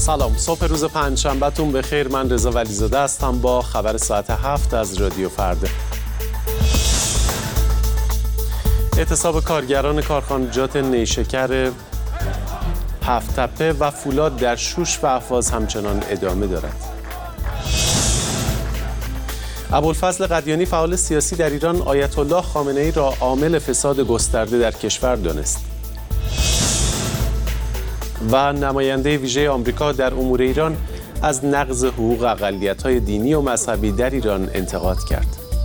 سلام، صبح روز پنجشنبه‌تون بخیر. من رضا ولیزاده هستم با خبر ساعت 7 از رادیو فردا. اعتصاب کارگران کارخانجات نیشکر هفت‌تپه و فولاد در شوش و اهواز همچنان ادامه دارد. ابوالفضل قدیانی فعال سیاسی در ایران آیت الله خامنه‌ای را عامل فساد گسترده در کشور دانست. و نماینده ویژه آمریکا در امور ایران از نقض حقوق اقلیت‌های دینی و مذهبی در ایران انتقاد کرد.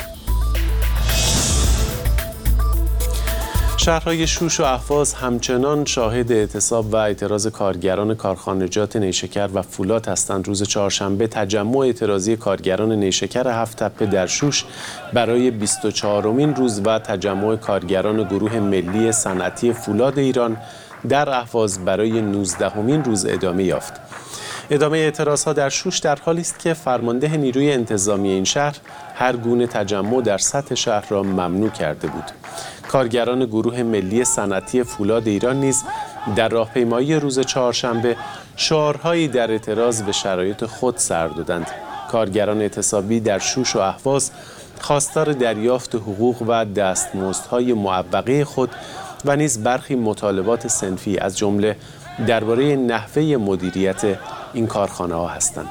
شهرهای شوش و اهواز همچنان شاهد اعتصاب و اعتراض کارگران کارخانجات نیشکر و فولاد هستند. روز چهارشنبه تجمع اعتراضی کارگران نیشکر هفت‌تپه در شوش برای 24مین روز و تجمع کارگران گروه ملی صنعتی فولاد ایران در اهواز برای 19مین روز ادامه یافت. ادامه اعتراضها در شوش در حالی است که فرمانده نیروی انتظامی این شهر هر گونه تجمع در سطح شهر را ممنوع کرده بود. کارگران گروه ملی صنعتی فولاد ایران نیز در راهپیمایی روز چهارشنبه شعارهایی در اعتراض به شرایط خود سر دادند. کارگران اعتصابی در شوش و اهواز خواستار دریافت حقوق و دستمزدهای معوقه خود و نیز برخی مطالبات صنفی از جمله درباره نحوه مدیریت این کارخانه‌ها هستند.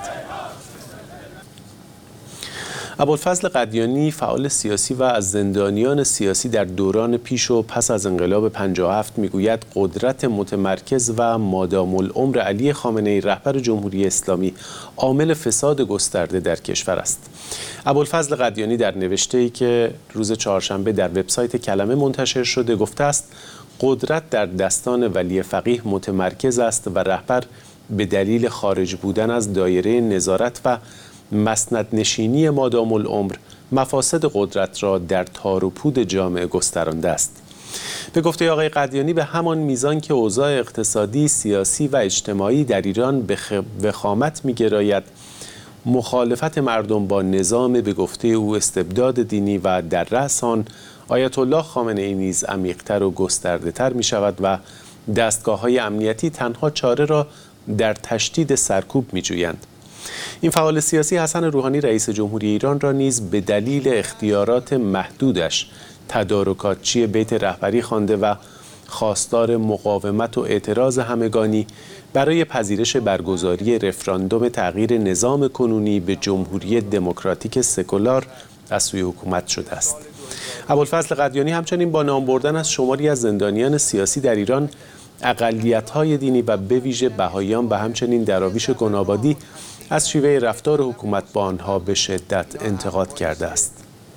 ابوالفضل قدیانی فعال سیاسی و از زندانیان سیاسی در دوران پیش و پس از انقلاب 57 میگوید قدرت متمرکز و مادام العمر علی خامنه‌ای رهبر جمهوری اسلامی عامل فساد گسترده در کشور است. ابوالفضل قدیانی در نوشته‌ای که روز چهارشنبه در وبسایت کلمه منتشر شده گفته است قدرت در دستان ولی فقیه متمرکز است و رهبر به دلیل خارج بودن از دایره نظارت و مسند نشینی مادام العمر مفاسد قدرت را در تار و پود جامعه گسترانده است. به گفته آقای قدیانی به همان میزان که اوضاع اقتصادی، سیاسی و اجتماعی در ایران به وخامت می‌گراید، مخالفت مردم با نظام به گفته او استبداد دینی و در رأس آن آیت الله خامنه‌ای نیز عمیق‌تر و گسترده‌تر می‌شود و دستگاه‌های امنیتی تنها چاره را در تشدید سرکوب می‌جویند. این فعال سیاسی حسن روحانی رئیس جمهوری ایران را نیز به دلیل اختیارات محدودش تدارکاتچی بیت رهبری خوانده و خواستار مقاومت و اعتراض همگانی برای پذیرش برگزاری رفراندوم تغییر نظام کنونی به جمهوری دموکراتیک سکولار از سوی حکومت شده است. ابوالفضل قدیانی همچنین با نام بردن از شماری از زندانیان سیاسی در ایران، اقلیت‌های دینی و به ویژه بهائیان و همچنین دراویش گنابادی از شیوه رفتار حکومت با آنها به شدت انتقاد کرده است.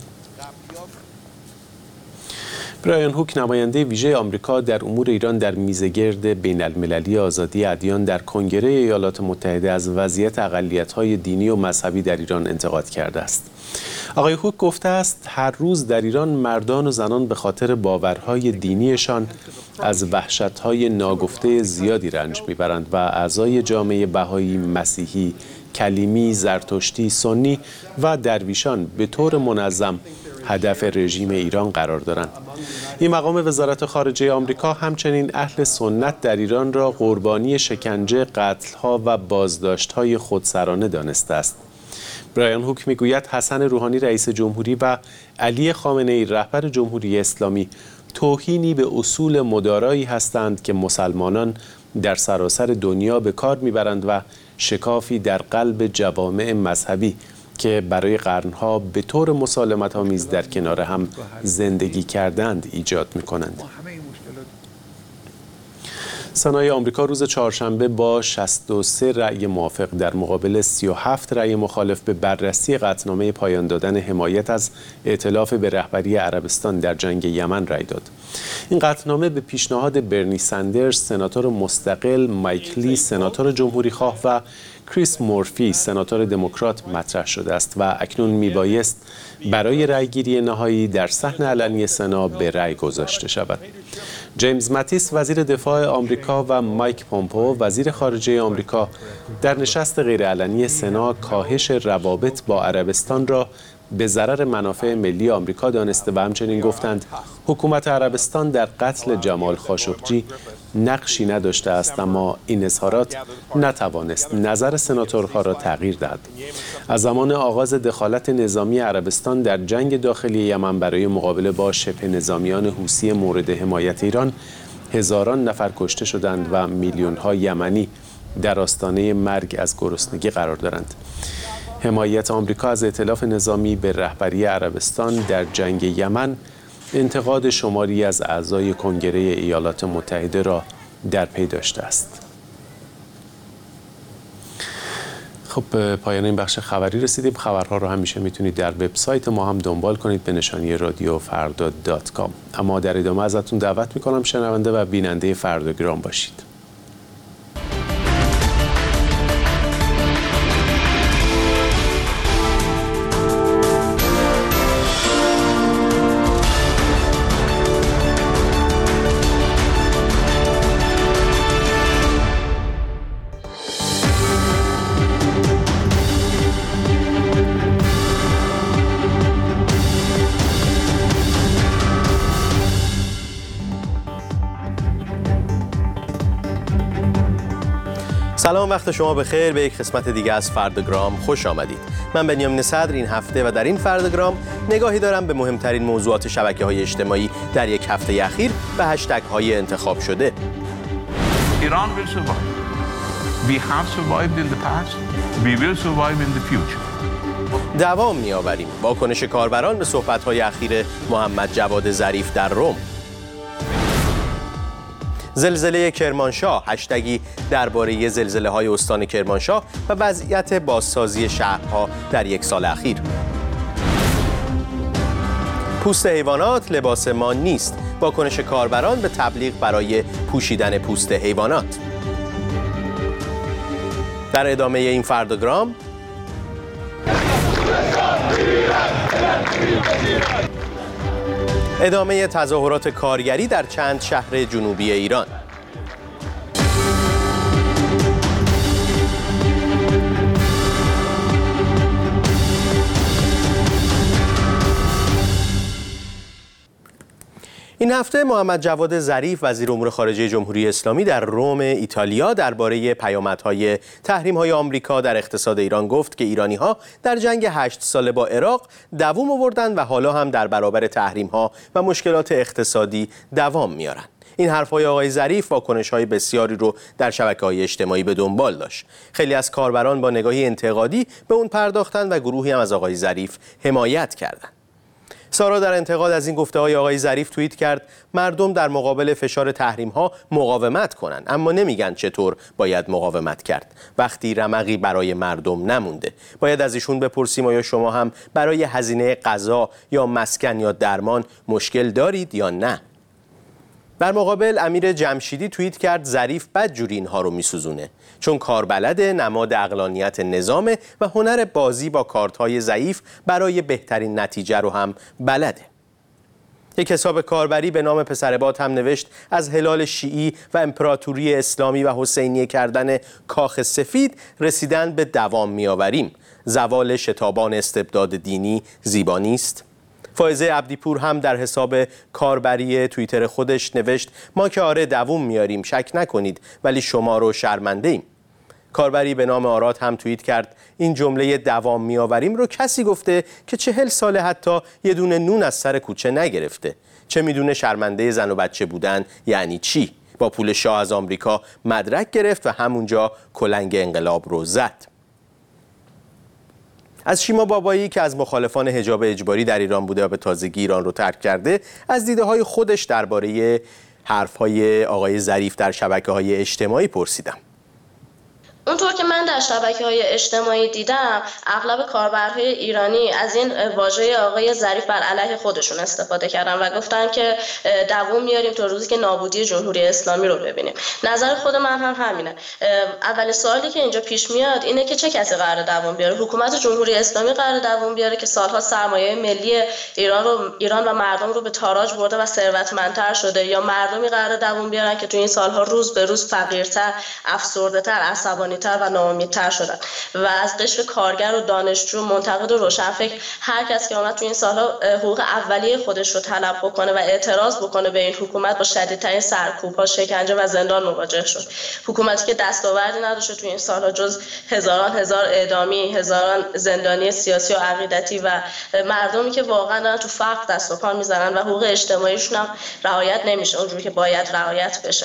برایان هوک نماینده ویژه آمریکا در امور ایران در میزگرد بین المللی آزادی ادیان در کنگره ایالات متحده از وضعیت اقلیت‌های دینی و مذهبی در ایران انتقاد کرده است. آقای هوک گفته است هر روز در ایران مردان و زنان به خاطر باورهای دینیشان از وحشت‌های ناگفته زیادی رنج میبرند و اعضای جامعه بهایی، مسیحی، کلیمی، زرتشتی، سنی و درویشان به طور منظم هدف رژیم ایران قرار دارند. این مقام وزارت خارجه آمریکا همچنین اهل سنت در ایران را قربانی شکنجه، قتل‌ها و بازداشت‌های خودسرانه دانسته است. برایان هوک میگوید حسن روحانی رئیس جمهوری و علی خامنه‌ای رهبر جمهوری اسلامی توهینی به اصول مدارایی هستند که مسلمانان در سراسر دنیا به کار میبرند و شکافی در قلب جوامع مذهبی که برای قرنها به طور مسالمت‌آمیز در کنار هم زندگی کردند ایجاد می‌کنند. سنای آمریکا روز چهارشنبه با 63 رأی موافق در مقابل 37 رأی مخالف به بررسی قطعنامه پایان دادن حمایت از ائتلاف به رهبری عربستان در جنگ یمن رأی داد. این قطعنامه به پیشنهاد برنی سندرز سناتور مستقل، مایک لی سناتور جمهوری‌خواه و کریس مورفی سناتور دموکرات مطرح شده است و اکنون میبایست برای رأیگیری نهایی در صحن علنی سنا به رأی گذاشته شود. جیمز ماتیس وزیر دفاع آمریکا و مایک پومپو وزیر خارجه آمریکا در نشست غیرعلنی سنا کاهش روابط با عربستان را به ضرر منافع ملی آمریکا دانسته و همچنین گفتند حکومت عربستان در قتل جمال خاشقجی نقشی نداشته است، اما این اظهارات نتوانست نظر سناتورها را تغییر دهد. از زمان آغاز دخالت نظامی عربستان در جنگ داخلی یمن برای مقابله با شبه نظامیان حوثی مورد حمایت ایران، هزاران نفر کشته شدند و میلیون‌ها یمنی در آستانه مرگ از گرسنگی قرار دارند. حمایت آمریکا از ائتلاف نظامی به رهبری عربستان در جنگ یمن انتقاد شماری از اعضای کنگره ایالات متحده را در پی داشته است. خب به پایان این بخش خبری رسیدیم. خبرها رو همیشه میتونید در وبسایت ما هم دنبال کنید به نشانی رادیوفردا.com. اما در ادامه ازتون دعوت میکنم شنونده و بیننده فرداگرام باشید. سلام، وقت شما بخیر. به یک قسمت دیگه از فرداگرام خوش آمدید. من بنیامین صدر این هفته و در این فرداگرام نگاهی دارم به مهمترین موضوعات شبکه‌های اجتماعی در یک هفته اخیر به هشتگ‌های انتخاب شده. Iran will survive. We have survived in the past. We will survive in the future. دوام می‌آوریم. واکنش کاربران به صحبت‌های اخیر محمد جواد ظریف در روم. زلزله کرمانشاه، هشتگی درباره زلزله‌های استان کرمانشاه و وضعیت بازسازی شهرها در یک سال اخیر. پوست حیوانات لباس ما نیست، واکنش کاربران به تبلیغ برای پوشیدن پوست حیوانات. در ادامه این فرداگرام ادامه تظاهرات کارگری در چند شهر جنوبی ایران. این هفته محمد جواد ظریف وزیر امور خارجه جمهوری اسلامی در روم ایتالیا درباره پیامدهای تحریم‌های آمریکا در اقتصاد ایران گفت که ایرانی‌ها در جنگ 8 ساله با عراق دوام آوردند و حالا هم در برابر تحریم‌ها و مشکلات اقتصادی دوام میارند. این حرف‌های آقای ظریف واکنش‌های بسیاری رو در شبکه‌های اجتماعی به دنبال داشت. خیلی از کاربران با نگاهی انتقادی به اون پرداختند و گروهی هم از آقای ظریف حمایت کردند. سارا در انتقاد از این گفته‌های آقای ظریف توییت کرد: مردم در مقابل فشار تحریم‌ها مقاومت کنند، اما نمیگن چطور باید مقاومت کرد. وقتی رمقی برای مردم نمونده، باید از ایشون بپرسیم آیا شما هم برای هزینه غذا یا مسکن یا درمان مشکل دارید یا نه؟ در مقابل امیر جمشیدی توییت کرد: ظریف بدجوری اینها رو میسوزونه، چون کاربلده، نماد عقلانیت نظامه و هنر بازی با کارت‌های ضعیف برای بهترین نتیجه رو هم بلده. یک حساب کاربری به نام پسرباد هم نوشت: از هلال شیعی و امپراتوری اسلامی و حسینیه کردن کاخ سفید رسیدن به دوام میآوریم. زوال شتابان استبداد دینی زیبا نیست؟ فائزه عبدیپور هم در حساب کاربری توییتر خودش نوشت: ما که آره دووم میاریم، شک نکنید، ولی شما رو شرمنده ایم. کاربری به نام آراد هم توییت کرد: این جمله دوام میآوریم رو کسی گفته که 40 ساله حتی یه دونه نون از سر کوچه نگرفته. چه میدونه شرمنده زن و بچه بودن یعنی چی؟ با پول شاه از آمریکا مدرک گرفت و همونجا کلنگ انقلاب رو زد. از شیما بابایی که از مخالفان حجاب اجباری در ایران بوده و به تازگی ایران رو ترک کرده، از دیده‌های خودش درباره حرف‌های آقای ظریف در شبکه‌های اجتماعی پرسیدم. اونطور که من در شبکه‌های اجتماعی دیدم، اغلب کاربرهای ایرانی از این واژه آقای ظریف بر علیه خودشون استفاده کردن و گفتن که دوام میاریم تا روزی که نابودی جمهوری اسلامی رو ببینیم. نظر خود من هم همینه. اولین سوالی که اینجا پیش میاد اینه که چه کسی قراره دوام بیاره؟ حکومت جمهوری اسلامی قراره دوام بیاره که سالها سرمایه ملی ایران و مردم رو به تاراج برده و ثروتمندتر شده، یا مردمی قراره دوام بیارن که تو این سالها روز به روز فقیرتر، افسرده‌تر، عصبانی ناامیدتر و ناامیدتر شدن و از قشر کارگر و دانشجو، منتقد و روشنفکر، هر کس که اومد تو این سالها حقوق اولیه خودش رو طلب بکنه و اعتراض بکنه به این حکومت، با شدیدترین سرکوب‌ها، شکنجه و زندان مواجه شد. حکومتی که دستاوردی نداشته تو این سالها جز هزار اعدامی، هزاران زندانی سیاسی و عقیدتی و مردمی که واقعا دارن تو فقر دست و پا میزنن و حقوق اجتماعیشون هم رعایت نمیشه اونجوری که باید رعایت بشه.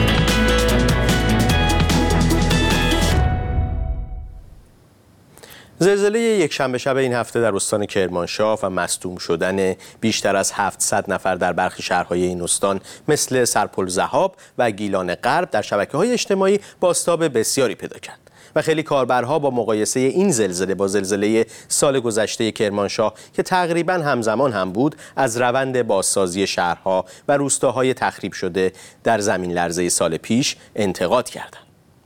زلزله یکشنبه شب این هفته در استان کرمانشاه و مصدوم شدن بیشتر از 700 نفر در برخی شهرهای این استان مثل سرپل ضحاب و گیلان غرب در شبکه‌های اجتماعی بازتاب بسیاری پیدا کرد و خیلی کاربرها با مقایسه این زلزله با زلزله سال گذشته کرمانشاه که تقریباً همزمان هم بود، از روند بازسازی شهرها و روستاهای تخریب شده در زمین لرزه سال پیش انتقاد کردند.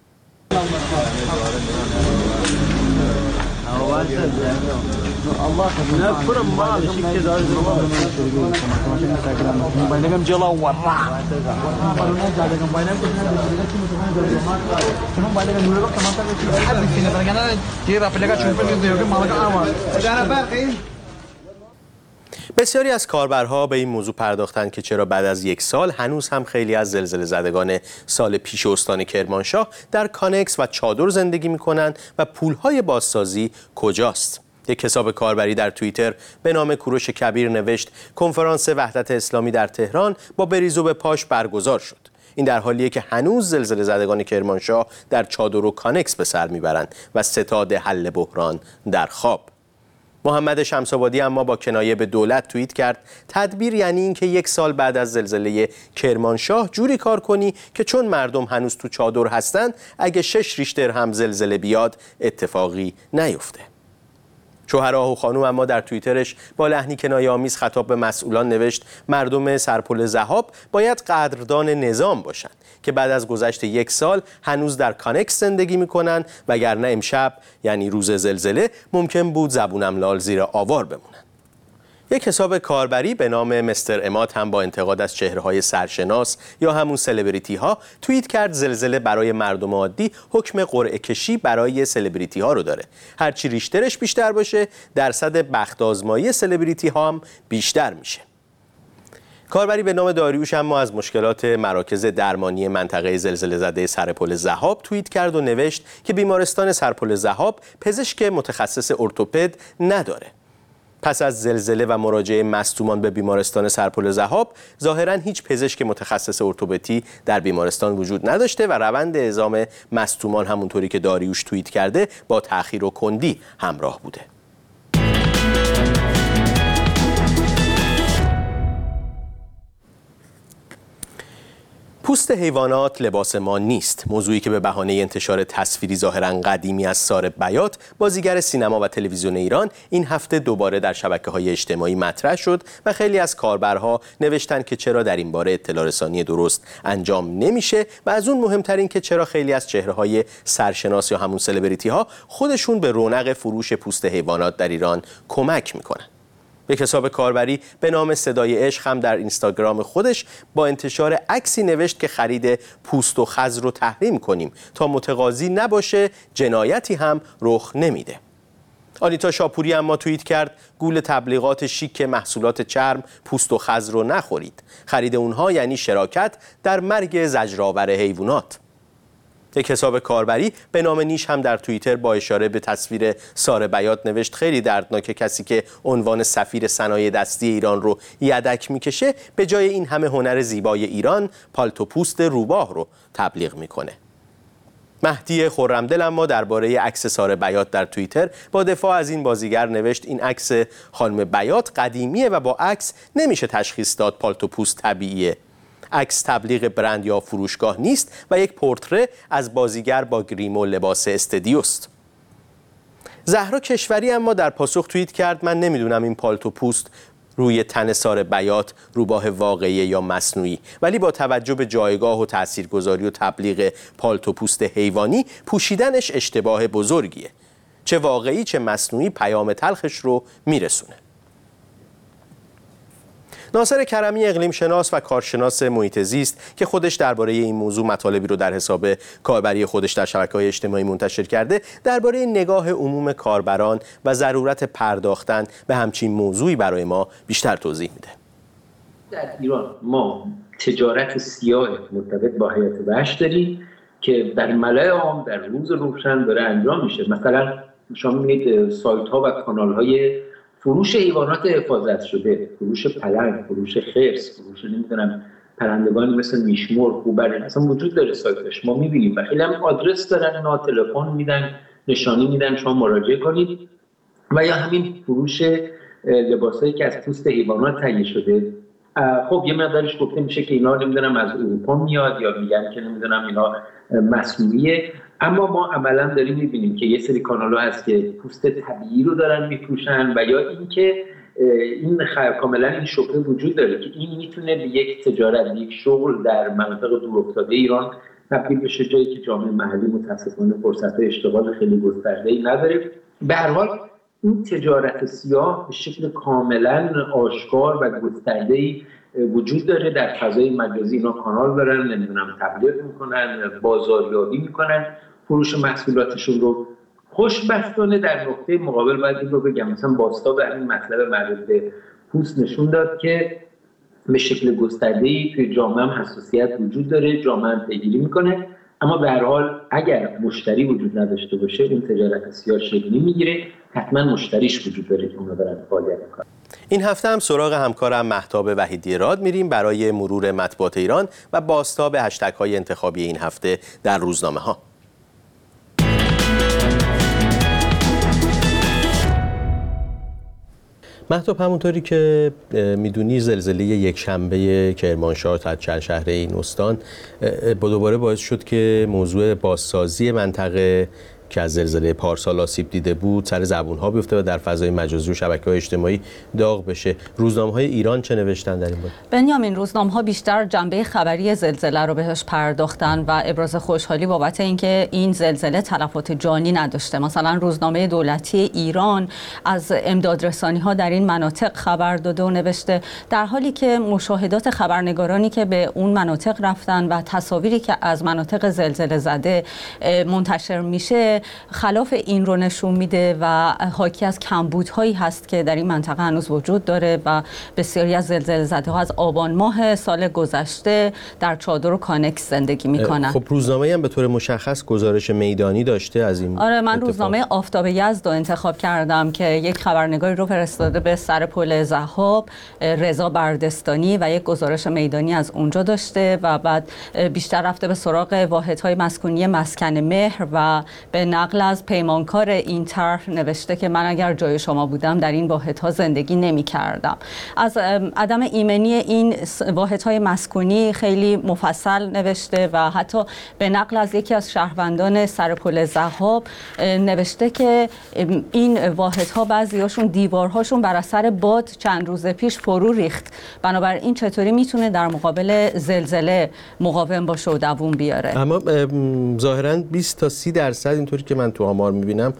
بسیاری از کاربرها به این موضوع پرداختند که چرا بعد از یک سال هنوز هم خیلی از زلزله زدگان سال پیش استان کرمانشاه در کانکس و چادر زندگی می‌کنند و پول‌های بازسازی کجاست؟ یک حساب کاربری در توییتر به نام کوروش کبیر نوشت کنفرانس وحدت اسلامی در تهران با بریز و به پاش برگزار شد. این در حالیه که هنوز زلزله زدگان کرمانشاه در چادر و کانکس به سر میبرند و ستاد حل بحران در خواب. محمد شمس‌آبادی اما با کنایه به دولت توییت کرد تدبیر یعنی این که یک سال بعد از زلزله کرمانشاه جوری کار کنی که چون مردم هنوز تو چادر هستند اگه 6 ریشتر هم زلزله بیاد اتفاقی نیفته. شوهراه و خانوم اما در توییترش با لحنی کنایه‌آمیز خطاب به مسئولان نوشت مردم سرپل ضحاب باید قدردان نظام باشند که بعد از گذشت یک سال هنوز در کانکس زندگی میکنن وگرنه امشب یعنی روز زلزله ممکن بود زبونم لال زیر آوار بمونن. یک حساب کاربری به نام مستر اماد هم با انتقاد از چهره‌های سرشناس یا همون سلبریتی ها توییت کرد زلزله برای مردم عادی حکم قرعه کشی برای سلبریتی ها رو داره. هرچی ریشترش بیشتر باشه درصد بخت آزمایی سلبریتی ها هم بیشتر میشه. کاربری به نام داریوش اما از مشکلات مراکز درمانی منطقه زلزله زده سرپل ضحاب توییت کرد و نوشت که بیمارستان سرپل ضحاب پزشک متخصص ارتوپد نداره. پس از زلزله و مراجعه مصدومان به بیمارستان سرپل ضحاب ظاهراً هیچ پزشک متخصص ارتوپدی در بیمارستان وجود نداشته و روند اعزام مصدومان همونطوری که داریوش توییت کرده با تأخیر و کندی همراه بوده. پوست حیوانات لباس ما نیست. موضوعی که به بهانه انتشار تصویری ظاهراً قدیمی از ساره بیات، بازیگر سینما و تلویزیون ایران، این هفته دوباره در شبکه‌های اجتماعی مطرح شد و خیلی از کاربرها نوشتن که چرا در این باره اطلاع رسانی درست انجام نمیشه و از اون مهمتر این که چرا خیلی از چهره‌های سرشناس یا همون سلبریتی‌ها خودشون به رونق فروش پوست حیوانات در ایران کمک میکنن. یک حساب کاربری به نام صدای عشق هم در اینستاگرام خودش با انتشار عکسی نوشت که خرید پوست و خز رو تحریم کنیم تا متقاضی نباشه جنایتی هم رخ نمیده. آنیتا شاپوری اما توییت کرد گول تبلیغات شیک محصولات چرم پوست و خز رو نخورید. خرید اونها یعنی شراکت در مرگ زجرآور حیوانات. یک حساب کاربری به نام نیش هم در توییتر با اشاره به تصویر ساره بیات نوشت خیلی دردناکه کسی که عنوان سفیر صنایع دستی ایران رو یدک میکشه به جای این همه هنر زیبای ایران پالتو پوست روباه رو تبلیغ میکنه. مهدی خرمدل اما درباره عکس ساره بیات در توییتر با دفاع از این بازیگر نوشت این عکس خانم بیات قدیمیه و با عکس نمیشه تشخیص داد پالتو پوست طبیعیه. عکس تبلیغ برند یا فروشگاه نیست و یک پورتره از بازیگر با گریم و لباس استدیوست. زهرا کشوری اما در پاسخ توییت کرد من نمیدونم این پالتو پوست روی تن ساره بیات روباه واقعی یا مصنوعی، ولی با توجه به جایگاه و تاثیرگذاری و تبلیغ پالتو پوست حیوانی پوشیدنش اشتباه بزرگیه. چه واقعی چه مصنوعی پیام تلخش رو میرسونه. ناصر کرمی اقلیم شناس و کارشناس محیط زیست که خودش درباره این موضوع مطالبی رو در حساب کاربری خودش در شبکه‌های اجتماعی منتشر کرده، درباره نگاه عموم کاربران و ضرورت پرداختن به همچین موضوعی برای ما بیشتر توضیح میده. در ایران ما تجارت سیاه مرتبط با حیات وحش داریم که در ملأ عام در روز روشن داره انجام میشه. مثلا شما می‌بینید سایت‌ها و کانال‌های فروش حیوانات حفاظت شده، فروش پلنگ، فروش خرس، فروش نمیدونم پرندگانی مثل میشمر، هوبر، اصلا وجود داره سایتش، ما می‌بینیم و خیلی هم آدرس دارن، تلفن میدن، نشانی میدن شما مراجعه کنید. و یا همین فروش لباسایی که از پوست حیوانات تهیه شده. خب یه مقدارش گفته میشه که اینا نمیدونم از اروپا میاد یا میگن که نمیدونم اینا مصنوعیه، اما ما عملا داریم میبینیم که یه سری کانال‌ها هست که پوست طبیعی رو دارن میفروشن و یا اینکه این کاملا این شبهه وجود داره که این میتونه به یک تجارت، یک شغل در مناطق دورافتاده ایران تبدیل بشه، جایی که جامعه محلی متاسفانه فرصت‌های اشتغال خیلی گسترده‌ای نداره. به هر حال این تجارت سیاه به شکل کاملا آشکار و گسترده‌ای وجود داره. در فضای مجازی اینا کانال دارن، نمیدونم تبلیغ میکنن، بازاریابی میکنن فروش محصولاتشون رو. خوشبختانه در نقطه مقابل باید این رو بگم، مثلا باستا به همین مطلب مربوط به پوست نشون داد که به شکل گسترده‌ای توی جامعه هم حساسیت وجود داره، جامعه هم پیگیری میکنه، اما به هر حال اگر مشتری وجود نداشته باشه این تجارت سیاه شکل نمیگیره، حتما مشتریش وجود داره که اونا دارن فعالیت میکنن. این هفته هم سراغ همکارم مهتاب وحیدی راد میریم برای مرور مطبوعات ایران و بازتاب هشتگ‌های انتخابی این هفته در روزنامه‌ها. مهتاب، همونطوری که میدونی زلزله یک شنبه کرمانشاه تا چند شهر این استان دوباره باعث شد که موضوع بازسازی منطقه که از زلزله پارسال آسیب دیده بود سر زبون‌ها بیفته و در فضای مجازی و شبکه‌های اجتماعی داغ بشه. روزنامه‌های ایران چه نوشتن در این باره؟ بنیامین، روزنامه‌ها بیشتر جنبه خبری زلزله رو بهش پرداختن و ابراز خوشحالی بابت اینکه این زلزله تلفات جانی نداشته. مثلا روزنامه دولتی ایران از امدادرسانی‌ها در این مناطق خبر داده و نوشته در حالی که مشاهدات خبرنگارانی که به اون مناطق رفتن و تصاویری که از مناطق زلزله زده منتشر میشه خلاف این رو نشون میده و حاکی از کمبودهایی هست که در این منطقه هنوز وجود داره و بسیاری از زلزله زده ها از آبان ماه سال گذشته در چادر و کانکس زندگی میکنن. خب روزنامه هم به طور مشخص گزارش میدانی داشته از این؟ آره، من روزنامه آفتاب یزد رو انتخاب کردم که یک خبرنگاری رو فرستاده به سر پل ضحاب، رضا بردستانی، و یک گزارش میدانی از اونجا داشته و بعد بیشتر رفته به سراغ واحدهای مسکونی مسکن مهر و به نقل از پیمانکار این طرح نوشته که من اگر جای شما بودم در این واحدها زندگی نمی کردم. از عدم ایمنی این واحدهای مسکونی خیلی مفصل نوشته و حتی به نقل از یکی از شهروندان سر پل ضحاب نوشته که این واحدها بعضیاشون دیوارهاشون بر اثر باد چند روز پیش فرو ریخت، بنابراین چطوری میتونه در مقابل زلزله مقاوم باشه و دووم بیاره. اما ظاهراً 20 تا 30% اینطوری که من تو آمار میبینم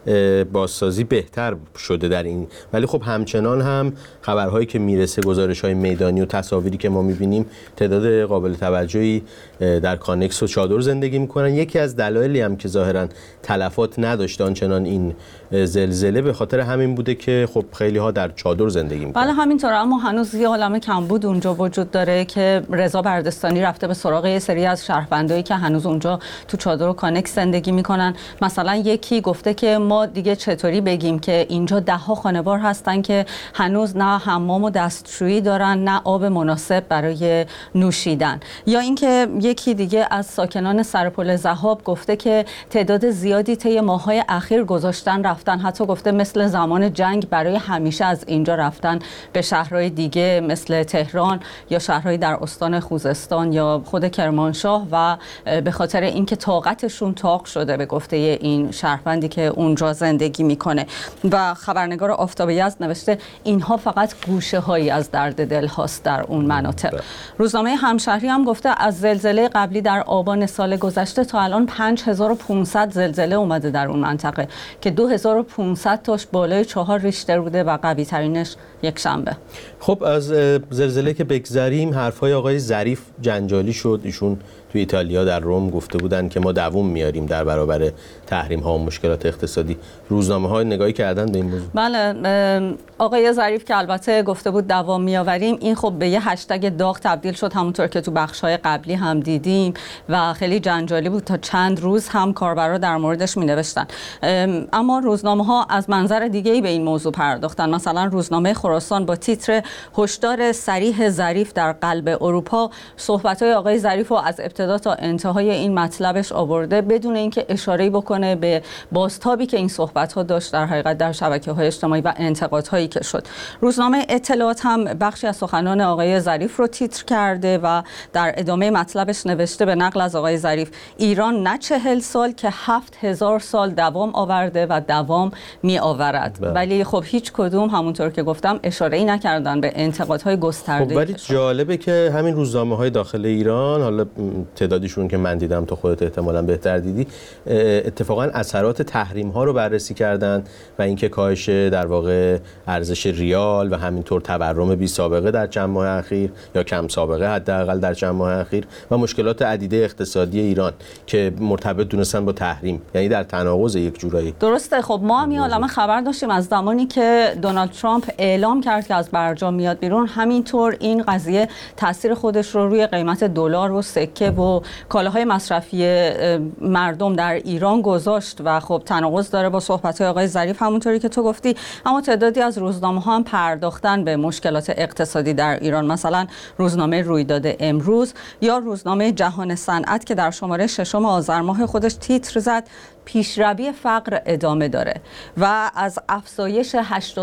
بازسازی بهتر شده در این، ولی خب همچنان هم خبرهایی که میرسه، گزارش‌های میدانی و تصاویری که ما میبینیم تعداد قابل توجهی در کانکس و چادر زندگی میکنن. یکی از دلایلی هم که ظاهراً تلفات نداشته آنچنان این زلزله به خاطر همین بوده که خب خیلی ها در چادر زندگی میکنن. بله همینطوره، اما هنوز یه عالمه کمبود اونجا وجود داره که رضا بردستانی رفته به سراغ یه سری از شهروندایی که هنوز اونجا تو چادر و کانکس زندگی میکنن. مثلا یکی گفته که ما دیگه چطوری بگیم که اینجا 10 ها خانوار هستن که هنوز نه حمام و دستشویی دارن نه آب مناسب برای نوشیدن. یا اینکه یکی دیگه از ساکنان سرپل ضحاب گفته که تعداد زیادی طی ماه‌های اخیر گذاشتن رفتن، حتی گفته مثل زمان جنگ برای همیشه از اینجا رفتن به شهرهای دیگه مثل تهران یا شهرهای در استان خوزستان یا خود کرمانشاه و به خاطر اینکه طاقتشون طاق شده به گفته این شهروندی که اونجا اونجا زندگی میکنه. و خبرنگار آفتاب یزد نوشته اینها فقط گوشه هایی از درد دل هاست در اون مناطق. روزنامه همشهری هم گفته از زلزله قبلی در آبان سال گذشته تا الان 5500 زلزله اومده در اون منطقه که 2500 تاش بالای 4 ریشتر بوده و قوی ترینش یک شنبه. خب از زلزله که بگذریم، حرفای آقای ظریف جنجالی شد. ایشون توی ایتالیا در روم گفته بودن که ما دووم میاریم در برابر تحریم ها و مشکلات اقتصادی. روزنامه های نگاهی کردن به این موضوع؟ بله، آقای ظریف که البته گفته بود دوام میآوریم، این خب به یه هشتگ داغ تبدیل شد، همونطور که تو بخش‌های قبلی هم دیدیم و خیلی جنجالی بود. تا چند روز هم کاربرا در موردش می‌نوشتن. اما روزنامه‌ها از منظر دیگه‌ای به این موضوع پرداختن. مثلا روزنامه خراسان با تیتر هشدار صریح ظریف در قلب اروپا صحبت‌های آقای ظریف رو از ابتدا تا انتهای این مطلبش آورده بدون اینکه اشاره‌ای بکنه به بازتابی که این صحبت‌ها داشت در حقیقت در شبکه‌های اجتماعی و انتقادهایی که شد. روزنامه اطلاعات هم بخشی از سخنان آقای ظریف رو تیتر کرده و در ادامه مطلبش نوشته به نقل از آقای ظریف: ایران نه 40 سال که 7000 سال دوام آورده و دوام می آورد. ولی خب هیچ کدوم همونطور که گفتم اشاره‌ای نکردن به انتقادهای گسترده‌ای. خب ولی جالبه که همین روزنامه‌های داخل ایران، حالا تعدادیشون که من دیدم تو خودت احتمالاً بهتر دیدی، اتفاقاً اثرات تحریم‌ها رو بررسی کردن و اینکه کاهش در واقع ارزش ریال و همینطور تورم بی سابقه در چند ماه اخیر یا کم سابقه حداقل در چند ماه اخیر و مشکلات عدیده اقتصادی ایران که مرتبط دونستن با تحریم، یعنی در تناقض یک جورایی. درسته. خب ما هم یه عالمه خبر داشتیم از زمانی که دونالد ترامپ اعلام کرد که از برجام میاد بیرون، همینطور این قضیه تاثیر خودش رو روی قیمت دلار و سکه و کالاهای مصرفی مردم در ایران گذاشت و خب تناقض داره با صحبت‌های آقای ظریف همونطوری که تو گفتی. اما تعدادی از روزنامه‌ها هم پرداختن به مشکلات اقتصادی در ایران، مثلا روزنامه رویداد امروز یا روزنامه جهان صنعت که در شماره 6 آذر ماه خودش تیتر زد پیشروی فقر ادامه داره و از افزایش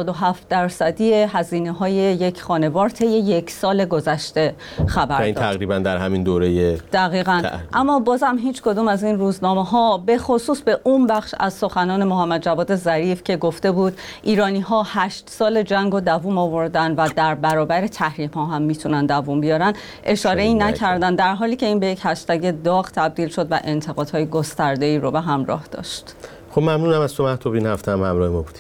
87% هزینه‌های یک خانوار طی یک سال گذشته خبر داد. این تقریبا در همین دوره دقیقاً. اما بازم هیچ کدوم از این روزنامه‌ها به خصوص به اون بخش از سخنان محمد جواد ظریف که گفته بود ایرانی‌ها 8 سال جنگ و دووم آوردن و در برابر تحریم‌ها هم میتونن دووم بیارن اشاره‌ای نکردن، در حالی که این به یک هشتگ داغ تبدیل شد و انتقادهای گسترده‌ای رو به همراه داشت. خب ممنونم از تو مهتاب، این هفته هم همراه ما بودی.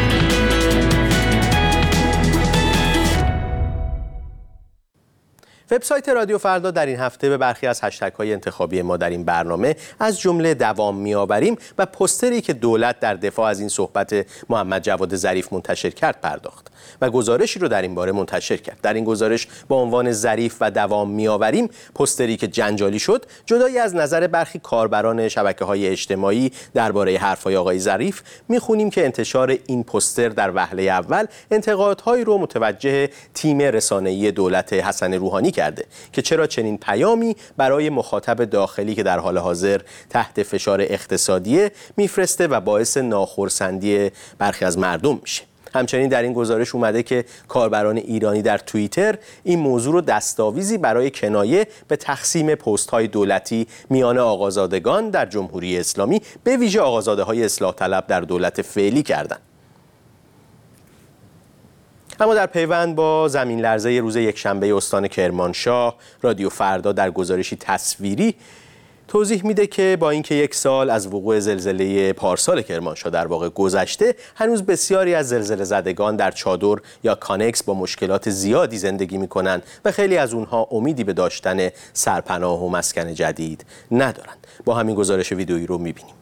وبسایت رادیو فردا در این هفته به برخی از هشتگ‌های انتخابی ما در این برنامه از جمله دوام می‌آوریم و پوستری که دولت در دفاع از این صحبت محمد جواد ظریف منتشر کرد پرداخت و گزارشی رو در این باره منتشر کرد. در این گزارش با عنوان ظریف و دوام می‌آوریم، پوستری که جنجالی شد، جدایی از نظر برخی کاربران شبکه‌های اجتماعی درباره حرف‌های آقای ظریف، می‌خونیم که انتشار این پوستر در وهله اول انتقادهایی رو متوجه تیم رسانه‌ای دولت حسن روحانی کرده که چرا چنین پیامی برای مخاطب داخلی که در حال حاضر تحت فشار اقتصادی میفرسته و باعث ناخرسندی برخی از مردم میشه. همچنین در این گزارش اومده که کاربران ایرانی در توییتر این موضوع رو دستاویزی برای کنایه به تقسیم پست‌های دولتی میان آقازادگان در جمهوری اسلامی به ویژه آقازاده‌های اصلاح طلب در دولت فعلی کردند. اما در پیوند با زمین لرزه روز یکشنبه استان کرمانشاه، رادیو فردا در گزارشی تصویری توضیح میده که با اینکه 1 سال از وقوع زلزله پارسال کرمانشاه در واقع گذشته، هنوز بسیاری از زلزله زدگان در چادر یا کانکس با مشکلات زیادی زندگی میکنن و خیلی از اونها امیدی به داشتن سرپناه و مسکن جدید ندارند. با همین گزارش ویدئویی رو میبینیم.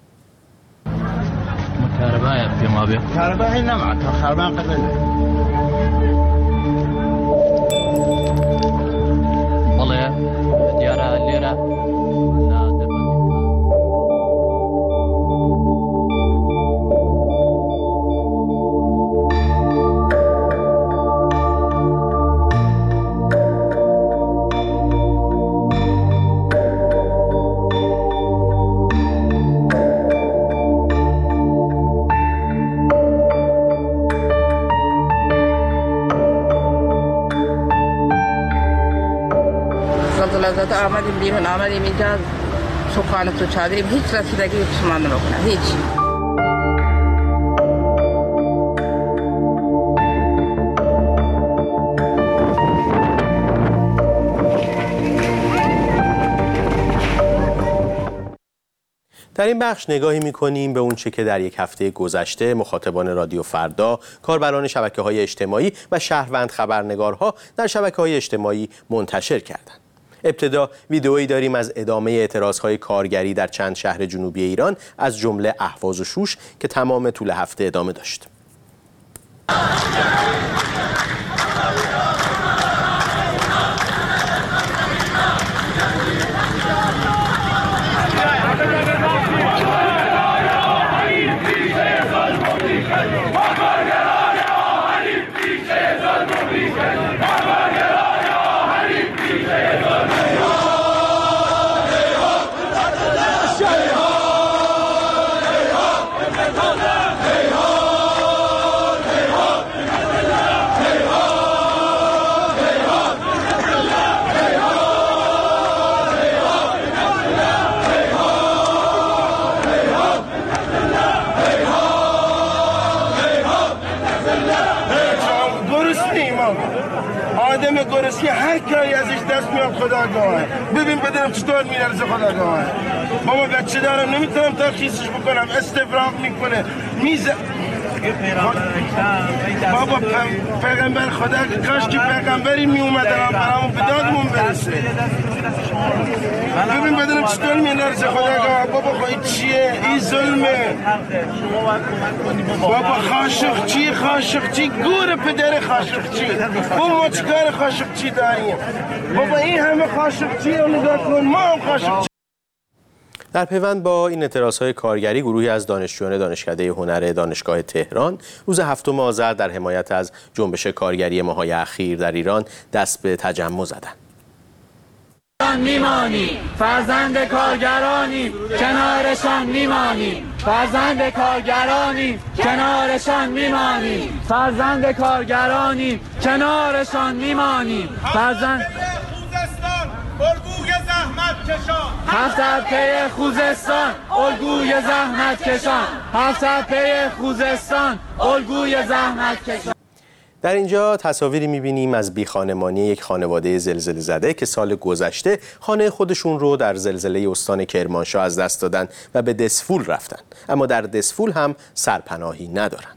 آمدیم بیرون، آمدیم اینجا صبحانه تو چادریم، هیچ رسیدگی به من نمیکنه، هیچ. در این بخش نگاهی می‌کنیم به اونچه که در یک هفته گذشته مخاطبان رادیو فردا، کاربران شبکه‌های اجتماعی و شهروند خبرنگارها در شبکه‌های اجتماعی منتشر کردند. ابتدا ویدئویی داریم از ادامه اعتراضهای کارگری در چند شهر جنوبی ایران از جمله اهواز و شوش که تمام طول هفته ادامه داشت. آدم گرسنه هر کاری ازش دست میاد خداگاهه. ببین بدنم چطور میلرزه خداگاهه. بابا بچه دارم نمیتونم ترخیصش بکنم، استفراغ میکنه میزه. بابا پیغمبر خدا کاش که پیغمبری میومدن برامون به دادمون برسه. ببین بدنم چطور میلرزه خداگاهه. بابا خواهی چیه؟ این ظلمه. بابا خاشقچی گور پدر خاشقچی. بابا ما چیکار خاشقچی داریم؟ بابا این همه خاشقچی رو نگاه کن، ما هم خاشقچی. در پیوند با این اعتراضهای کارگری، گروهی از دانشجویان دانشکده هنر دانشگاه تهران روز 7 آذر در حمایت از جنبش کارگری ماه‌های اخیر در ایران دست به تجمع زدند. میمانی فرزند کارگرانی کنارشان میمانی فرزند کارگرانی کنارشان میمانی فرزند کارگرانی کنارشان میمانی فرزند الگوی زحمت کشان 700 پی خوزستان الگوی زحمت کشان 700 پی خوزستان الگوی زحمت کشان. در اینجا تصاویری می‌بینیم از بیخانمانی یک خانواده زلزله زده که سال گذشته خانه خودشون رو در زلزله استان کرمانشاه از دست دادن و به دسفول رفتن، اما در دسفول هم سرپناهی ندارن.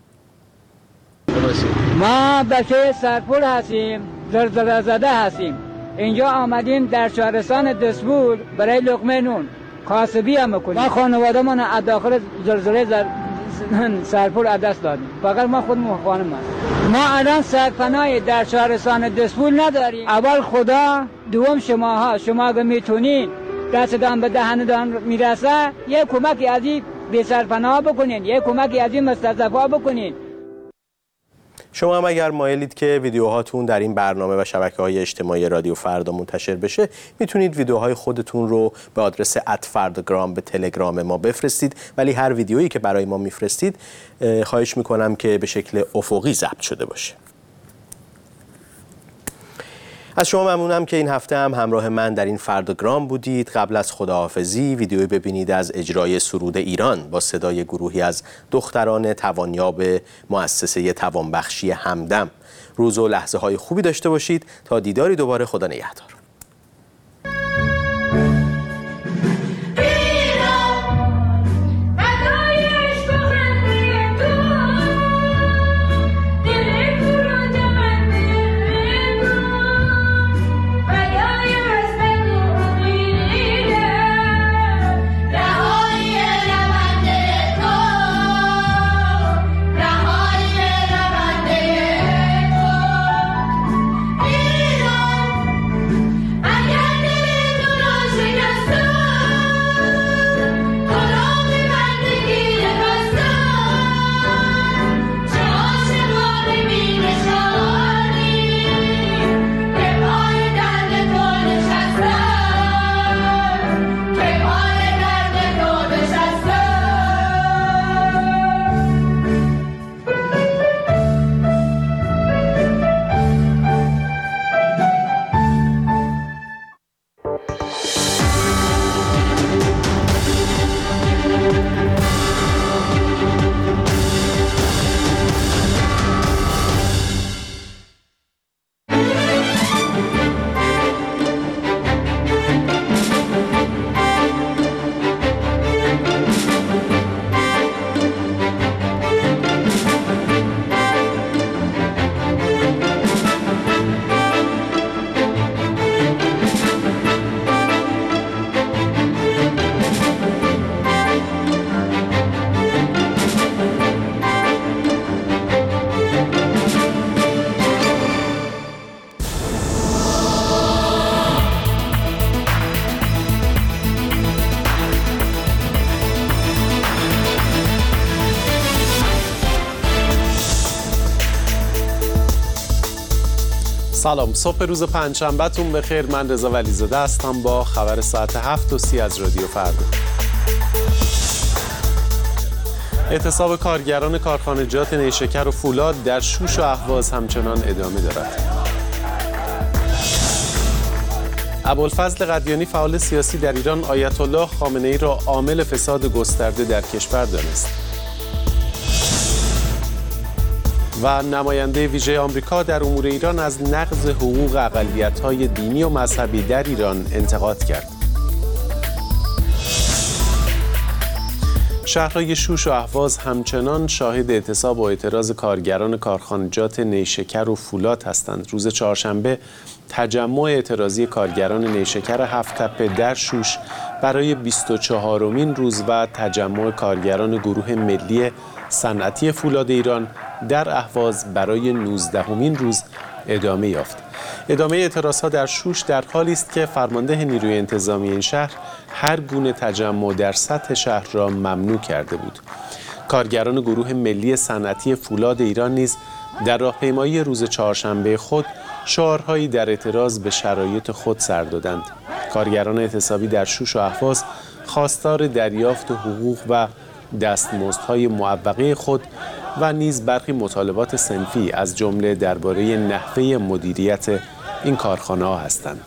ما بچه سرپول هستیم، زلزله زده هستیم. اینجا آمدیم در شهرستان دسفول برای لقمه نون کاسبی هم میکنیم. ما خانواده من از داخل زلزله سرپول از دست دادیم، فقط ما خودمون خانم هستیم. ما الان سرپناهی در شهرستان دسفول نداریم. اول خدا، دوم شما اگه میتونین دستتان به دهنتان میرسه یه کمکی از این بی سرپناه بکنین، یه کمکی از این مستضعفا بکنین. شما هم اگر مایلید که ویدیوهاتون در این برنامه و شبکه‌های اجتماعی رادیو فردا منتشر بشه، میتونید ویدیوهای خودتون رو به آدرس @فرداگرام به تلگرام ما بفرستید، ولی هر ویدیویی که برای ما میفرستید خواهش میکنم که به شکل افقی ضبط شده باشه. از شما ممنونم که این هفته هم همراه من در این فرداگرام بودید. قبل از خداحافظی ویدیویی ببینید از اجرای سرود ایران با صدای گروهی از دختران توانیاب مؤسسه توانبخشی همدم. روز و لحظه های خوبی داشته باشید. تا دیداری دوباره، خدا نگهدار. سلام، صبح روز پنجشنبه‌تون بخیر. من رضا ولیزاده هستم با خبر ساعت 7:30 از رادیو فردا. اعتصاب کارگران کارخانجات نیشکر و فولاد در شوش و اهواز همچنان ادامه دارد. ابوالفضل قدیانی فعال سیاسی در ایران آیت الله خامنه‌ای را عامل فساد گسترده در کشور دانست. و نماینده ویژه آمریکا در امور ایران از نقض حقوق اقلیت‌های دینی و مذهبی در ایران انتقاد کرد. شهرهای شوش و اهواز همچنان شاهد اعتصاب و اعتراض کارگران کارخانجات نیشکر و فولاد هستند. روز چهارشنبه تجمع اعتراضی کارگران نیشکر هفت تپه در شوش برای 24مین روز و تجمع کارگران گروه ملی صنعتی فولاد ایران در اهواز برای 19مین روز ادامه یافت. ادامه اعتراضها در شوش در حالی است که فرمانده نیروی انتظامی این شهر هر گونه تجمع در سطح شهر را ممنوع کرده بود. کارگران گروه ملی صنعتی فولاد ایران نیز در راهپیمایی روز چهارشنبه خود شعارهایی در اعتراض به شرایط خود سر دادند. کارگران اعتصابی در شوش و اهواز خواستار دریافت حقوق و دستمزدهای معوقه خود و نیز برخی مطالبات صنفی از جمله درباره نحوه مدیریت این کارخانه‌ها هستند.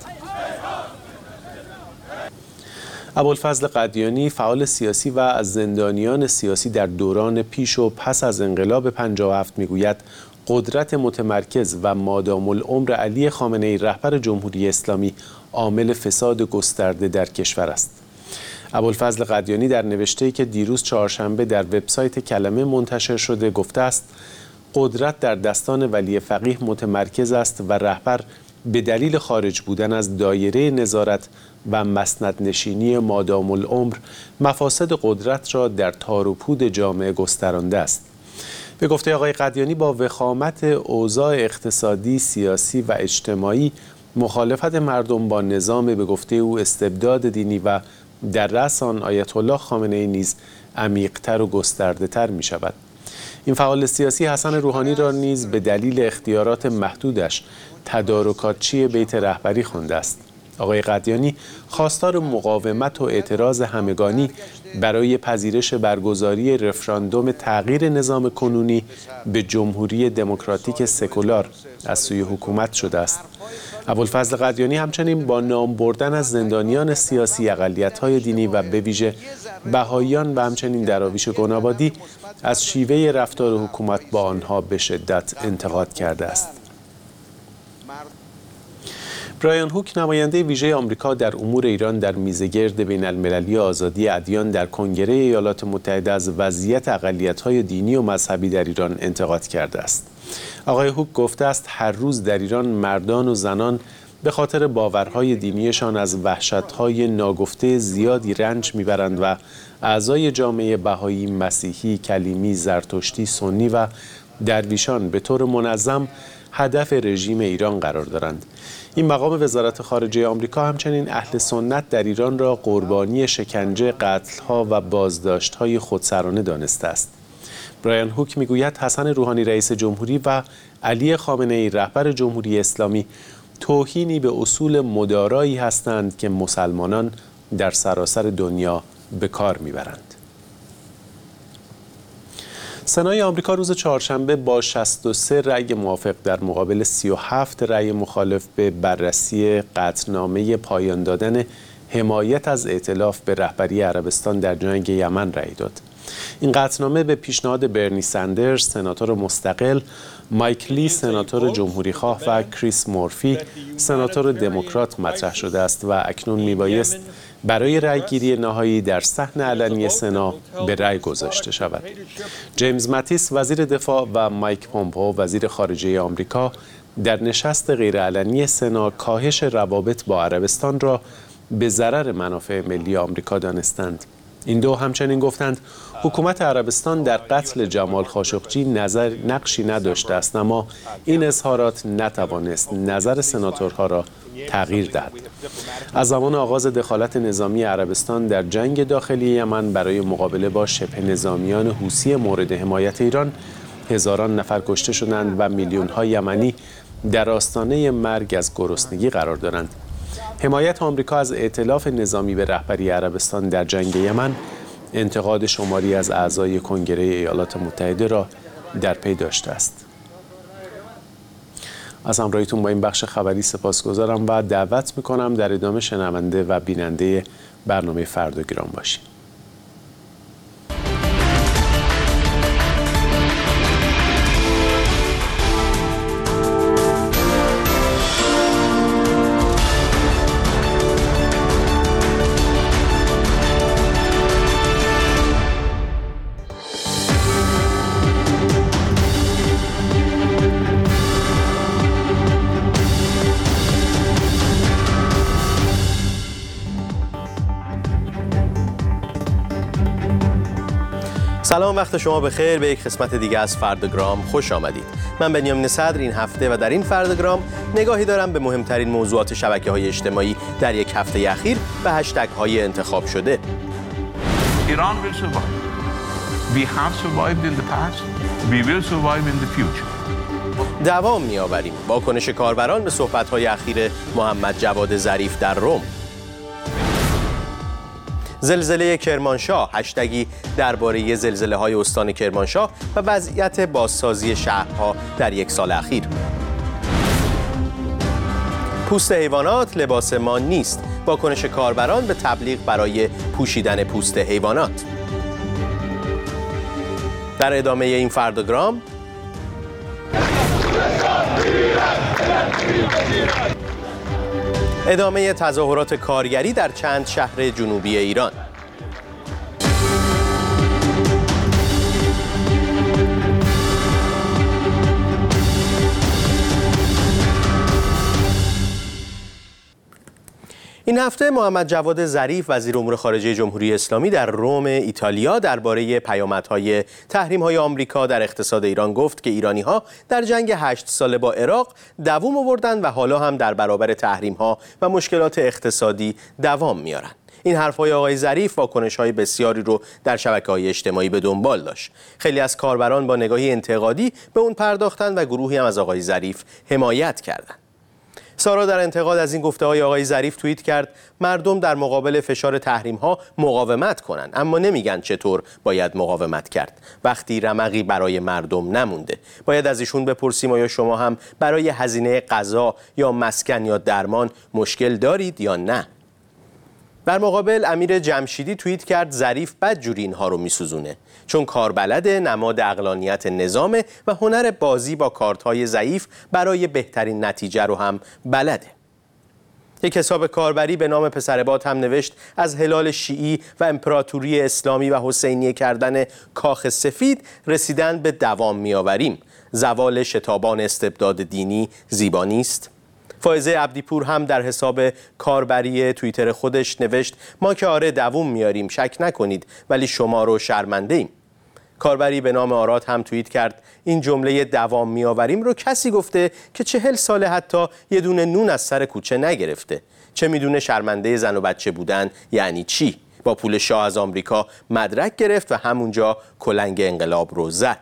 ابوالفضل قدیانی فعال سیاسی و از زندانیان سیاسی در دوران پیش و پس از انقلاب 57 میگوید قدرت متمرکز و مادام العمر علی خامنه‌ای رهبر جمهوری اسلامی عامل فساد گسترده در کشور است. ابوالفضل قدیانی در نوشته‌ای که دیروز چهارشنبه در وبسایت کلمه منتشر شده گفته است قدرت در دستان ولی فقیه متمرکز است و رهبر به دلیل خارج بودن از دایره نظارت و مسندنشینی مادام العمر مفاسد قدرت را در تار و پود جامعه گسترانده است. به گفته آقای قدیانی با وخامت اوضاع اقتصادی، سیاسی و اجتماعی مخالفت مردم با نظام به گفته او استبداد دینی و در رأس آن آیت الله خامنه‌ای نیز عمیق‌تر و گسترده‌تر می شود. این فعال سیاسی حسن روحانی را نیز به دلیل اختیارات محدودش تدارکاتچی بیت رهبری خوانده است. آقای قدیانی خواستار مقاومت و اعتراض همگانی برای پذیرش برگزاری رفراندوم تغییر نظام کنونی به جمهوری دموکراتیک سکولار از سوی حکومت شده است. ابوالفضل قدیانی همچنین با نام بردن از زندانیان سیاسی، اقلیت‌های دینی و به ویژه بهائیان و همچنین دراویش گنابادی از شیوه رفتار حکومت با آنها به شدت انتقاد کرده است. برایان هوک نماینده ویژه آمریکا در امور ایران در میزگرد بین المللی آزادی ادیان در کنگره ایالات متحده از وضعیت اقلیت‌های دینی و مذهبی در ایران انتقاد کرده است. آقای هوک گفته است هر روز در ایران مردان و زنان به خاطر باورهای دینیشان از وحشت‌های ناگفته زیادی رنج میبرند و اعضای جامعه بهایی، مسیحی، کلیمی، زرتشتی، سنی و درویشان به طور منظم هدف رژیم ایران قرار دارند. این مقام وزارت خارجه آمریکا همچنین اهل سنت در ایران را قربانی شکنجه، قتل‌ها و بازداشت‌های خودسرانه دانسته است. برایان هوک میگوید حسن روحانی رئیس جمهوری و علی خامنه‌ای رهبر جمهوری اسلامی توهینی به اصول مدارایی هستند که مسلمانان در سراسر دنیا به کار میبرند. سنای آمریکا روز چهارشنبه با 63 رأی موافق در مقابل 37 رأی مخالف به بررسی قطعنامه پایان دادن حمایت از ائتلاف به رهبری عربستان در جنگ یمن رأی داد. این قطعنامه به پیشنهاد برنی سندرز سناتور مستقل، مایک لی سناتور جمهوریخواه و کریس مورفی سناتور دموکرات مطرح شده است و اکنون میبایست برای رأیگیری نهایی در صحن علنی سنا به رأی گذاشته شود. جیمز ماتیس وزیر دفاع و مایک پومپئو وزیر خارجه آمریکا در نشست غیرعلنی سنا کاهش روابط با عربستان را به ضرر منافع ملی آمریکا دانستند. این دو همچنین گفتند حکومت عربستان در قتل جمال خاشقجی نقشی نداشته است، اما این اظهارات نتوانست نظر سناتورها را تغییر دهد. از زمان آغاز دخالت نظامی عربستان در جنگ داخلی یمن برای مقابله با شبه نظامیان حوثی مورد حمایت ایران، هزاران نفر کشته شدند و میلیون‌ها یمنی در آستانه مرگ از گرسنگی قرار دارند. حمایت آمریکا از ائتلاف نظامی به رهبری عربستان در جنگ یمن انتقاد شماری از اعضای کنگره ایالات متحده را در پی داشته است. از همراهیتون با این بخش خبری سپاسگزارم و دعوت میکنم در ادامه شنونده و بیننده برنامه فردا گرام باشید. سلام، وقت شما بخیر. به یک قسمت دیگه از فرداگرام خوش آمدید. من بنیامین صدر این هفته و در این فرداگرام نگاهی دارم به مهمترین موضوعات شبکه‌های اجتماعی در یک هفته اخیر و هشتگ‌های انتخاب شده. Iran will survive. We have survived in the past. We will survive in the future. دوام می‌آوریم. واکنش کاربران به صحبت‌های اخیر محمد جواد ظریف در روم. زلزله کرمانشاه، هشتگی درباره زلزله‌های استان کرمانشاه و وضعیت بازسازی شهرها در یک سال اخیر. پوست حیوانات لباس ما نیست، واکنش کاربران به تبلیغ برای پوشیدن پوست حیوانات. در ادامه این فرداگرام ادامه تظاهرات کارگری در چند شهر جنوبی ایران. این هفته محمد جواد ظریف وزیر امور خارجه جمهوری اسلامی در روم ایتالیا درباره پیامدهای تحریم‌های آمریکا در اقتصاد ایران گفت که ایرانی‌ها در جنگ 8 ساله با عراق دوام آوردند و حالا هم در برابر تحریم‌ها و مشکلات اقتصادی دوام میارند. این حرف‌های آقای ظریف واکنش‌های بسیاری رو در شبکه‌های اجتماعی به دنبال داشت. خیلی از کاربران با نگاهی انتقادی به اون پرداختند و گروهی هم از آقای ظریف حمایت کردند. سارا در انتقاد از این گفته‌های آقای ظریف توییت کرد: مردم در مقابل فشار تحریم‌ها مقاومت کنند، اما نمیگن چطور باید مقاومت کرد وقتی رمقی برای مردم نمونده. باید از ایشون بپرسیم آیا شما هم برای هزینه غذا یا مسکن یا درمان مشکل دارید یا نه؟ در مقابل امیر جمشیدی توییت کرد: ظریف بدجوری اینها رو میسوزونه، چون کاربلده، نماد عقلانیت نظامه و هنر بازی با کارت‌های ضعیف برای بهترین نتیجه رو هم بلده. یک حساب کاربری به نام پسرباد هم نوشت: از هلال شیعی و امپراتوری اسلامی و حسینیه کردن کاخ سفید رسیدن به دوام میآوریم. زوال شتابان استبداد دینی زیبا نیست؟ فائزه عبدیپور هم در حساب کاربری توییتر خودش نوشت: ما که آره دووم میاریم، شک نکنید، ولی شما رو شرمنده ایم. کاربری به نام آراد هم توییت کرد: این جمله دوام میآوریم رو کسی گفته که 40 ساله حتی یه دونه نون از سر کوچه نگرفته. چه میدونه شرمنده زن و بچه بودن یعنی چی؟ با پول شاه از آمریکا مدرک گرفت و همونجا کلنگ انقلاب رو زد.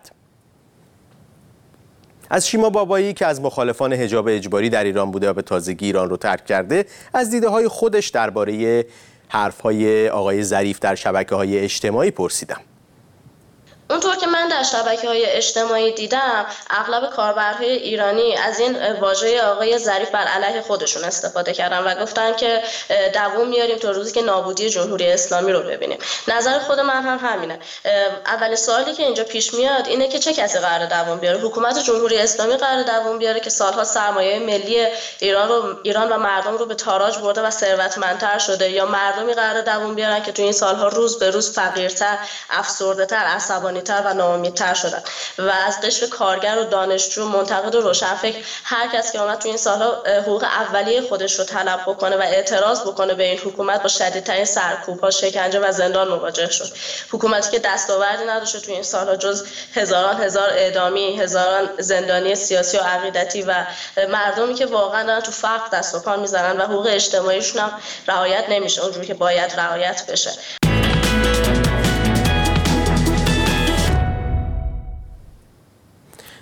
از شیما بابایی که از مخالفان حجاب اجباری در ایران بوده و به تازگی ایران رو ترک کرده، از دیده‌های خودش درباره حرف‌های آقای ظریف در شبکه‌های اجتماعی پرسیدم. اونطور که من در شبکه‌های اجتماعی دیدم، اغلب کاربرهای ایرانی از این واژه آقای ظریف بر علیه خودشون استفاده کردن و گفتن که دوام میاریم تا روزی که نابودی جمهوری اسلامی رو ببینیم. نظر خود من هم همینه. اولین سوالی که اینجا پیش میاد اینه که چه کسی قراره دوام بیاره؟ حکومت جمهوری اسلامی قراره دوام بیاره که سالها سرمایه ملی ایران و مردم رو به تاراج برده و ثروتمندتر شده، یا مردمی قراره دوام بیارن که تو این سالها روز به روز فقیرتر، افسرده‌تر، عصبانی و ناامیدتر شدن؟ و از قشر کارگر و دانشجو، منتقد و روشنفکر، هر کس که اومد تو این سالها حقوق اولیه خودش رو طلب بکنه و اعتراض بکنه به این حکومت، با شدیدترین سرکوب‌ها، شکنجه و زندان مواجه شد. حکومتی که دستاوردی نداشته تو این سالها جز هزار اعدامی، هزاران زندانی سیاسی و عقیدتی و مردمی که واقعا دارن تو فقر دست و پا میزنن و حقوق اجتماعیشون هم رعایت نمیشه اونجوری که باید رعایت بشه.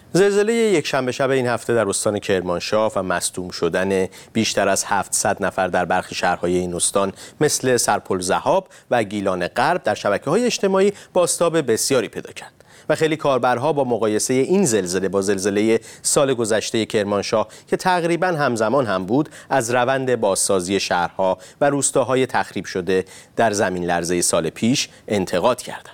زلزله یکشنبه شب این هفته در استان کرمانشاه و مصدوم شدن بیشتر از 700 نفر در برخی شهرهای این استان مثل سرپل ذهاب و گیلان غرب در شبکه‌های اجتماعی بازتاب بسیاری پیدا کرد و خیلی کاربرها با مقایسه این زلزله با زلزله سال گذشته کرمانشاه که تقریباً همزمان هم بود از روند بازسازی شهرها و روستاهای تخریب شده در زمین لرزه سال پیش انتقاد کردند.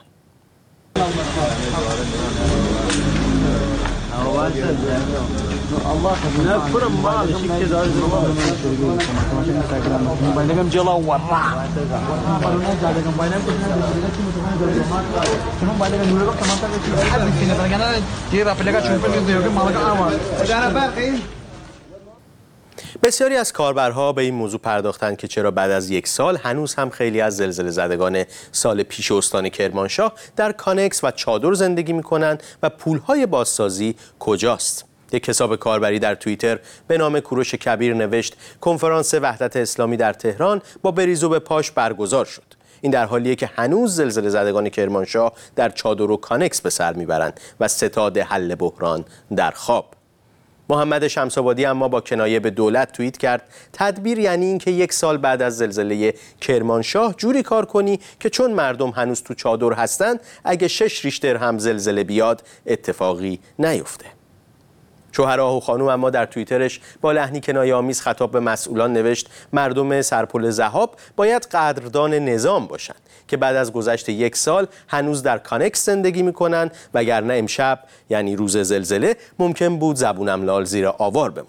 بسیاری از کاربرها به این موضوع پرداختند که چرا بعد از یک سال هنوز هم خیلی از زلزله زدگان سال پیش استان کرمانشاه در کانکس و چادر زندگی می‌کنند و پول‌های بازسازی کجاست؟ یک حساب کاربری در توییتر به نام کوروش کبیر نوشت کنفرانس وحدت اسلامی در تهران با بریز و به پاش برگزار شد. این در حالیه که هنوز زلزله زدگان کرمانشاه در چادر و کانکس به سر میبرند و ستاد حل بحران در خواب. محمد شمس‌آبادی اما با کنایه به دولت توییت کرد تدبیر یعنی این که یک سال بعد از زلزله کرمانشاه جوری کار کنی که چون مردم هنوز تو چادر هستند اگه 6 ریشتر هم زلزله بیاد اتفاقی نیفته. شوهراه و خانوم اما در توییترش با لحنی کنایه‌آمیز خطاب به مسئولان نوشت مردم سرپل ذهاب باید قدردان نظام باشند که بعد از گذشت یک سال هنوز در کانکس زندگی میکنن وگرنه امشب یعنی روز زلزله ممکن بود زبونم لال زیر آوار بمونن.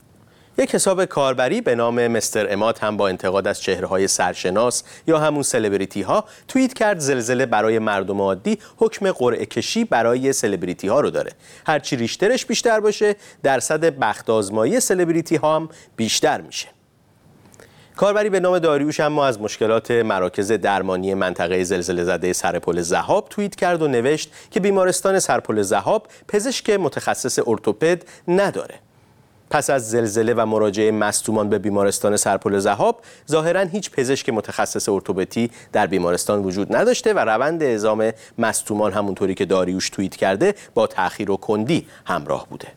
یک حساب کاربری به نام مستر اماد هم با انتقاد از چهره‌های سرشناس یا همون سلبریتی ها توییت کرد زلزله برای مردم عادی حکم قرعه کشی برای سلبریتی ها رو داره. هرچی ریشترش بیشتر باشه درصد بخت آزمایی سلبریتی ها هم بیشتر میشه. کاربری به نام داریوش اما از مشکلات مراکز درمانی منطقه زلزله زده سرپل ذهاب توییت کرد و نوشت که بیمارستان سرپل ذهاب پزشک متخصص ارتوپد نداره. پس از زلزله و مراجعه مصدومان به بیمارستان سرپل ذهاب ظاهراً هیچ پزشک متخصص ارتوپدی در بیمارستان وجود نداشته و روند اعزام مصدومان همونطوری که داریوش توییت کرده با تأخیر و کندی همراه بوده.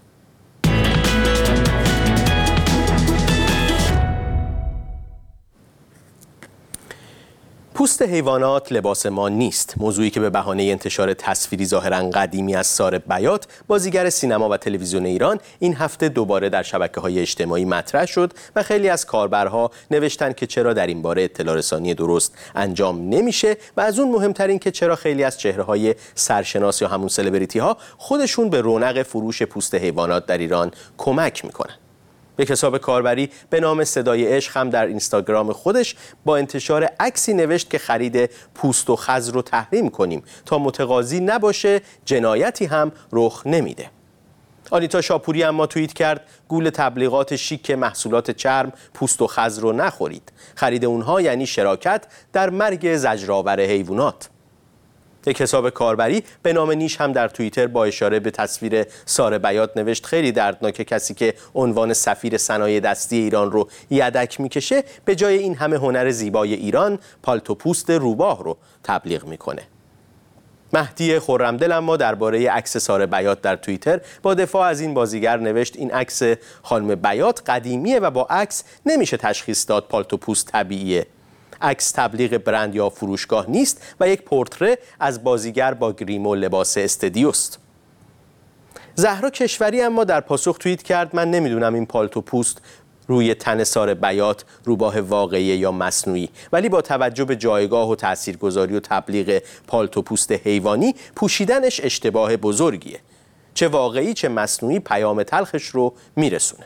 پوست حیوانات لباس ما نیست. موضوعی که به بهانه انتشار تصویری ظاهراً قدیمی از ساره بیات بازیگر سینما و تلویزیون ایران این هفته دوباره در شبکه‌های اجتماعی مطرح شد و خیلی از کاربرها نوشتن که چرا در این باره اطلاع رسانی درست انجام نمیشه و از اون مهمتر این که چرا خیلی از چهره‌های سرشناس یا همون سلبریتی‌ها خودشون به رونق فروش پوست حیوانات در ایران کمک میکنن. یک حساب کاربری به نام صدای عشق هم در اینستاگرام خودش با انتشار عکسی نوشت که خرید پوست و خز رو تحریم کنیم تا متقاضی نباشه جنایتی هم رخ نمیده. آنیتا شاپوری اما توییت کرد گول تبلیغات شیک محصولات چرم پوست و خز رو نخورید. خرید اونها یعنی شراکت در مرگ زجرآور حیوانات. یک حساب کاربری به نام نیش هم در توییتر با اشاره به تصویر ساره بیات نوشت خیلی دردناکه کسی که عنوان سفیر صنایع دستی ایران رو یدک میکشه به جای این همه هنر زیبای ایران پالتو پوست روباه رو تبلیغ میکنه. مهدی خرمدل اما درباره عکس ساره بیات در توییتر با دفاع از این بازیگر نوشت این عکس خانم بیات قدیمیه و با عکس نمیشه تشخیص داد پالتو پوست طبیعیه. عکس تبلیغ برند یا فروشگاه نیست و یک پورتره از بازیگر با گریم و لباس استدیوست. زهرا کشوری اما در پاسخ توییت کرد من نمیدونم این پالتو پوست روی تن ساره بیات روباه واقعی یا مصنوعی، ولی با توجه به جایگاه و تاثیرگذاری و تبلیغ پالتو پوست حیوانی پوشیدنش اشتباه بزرگیه. چه واقعی چه مصنوعی پیام تلخش رو میرسونه.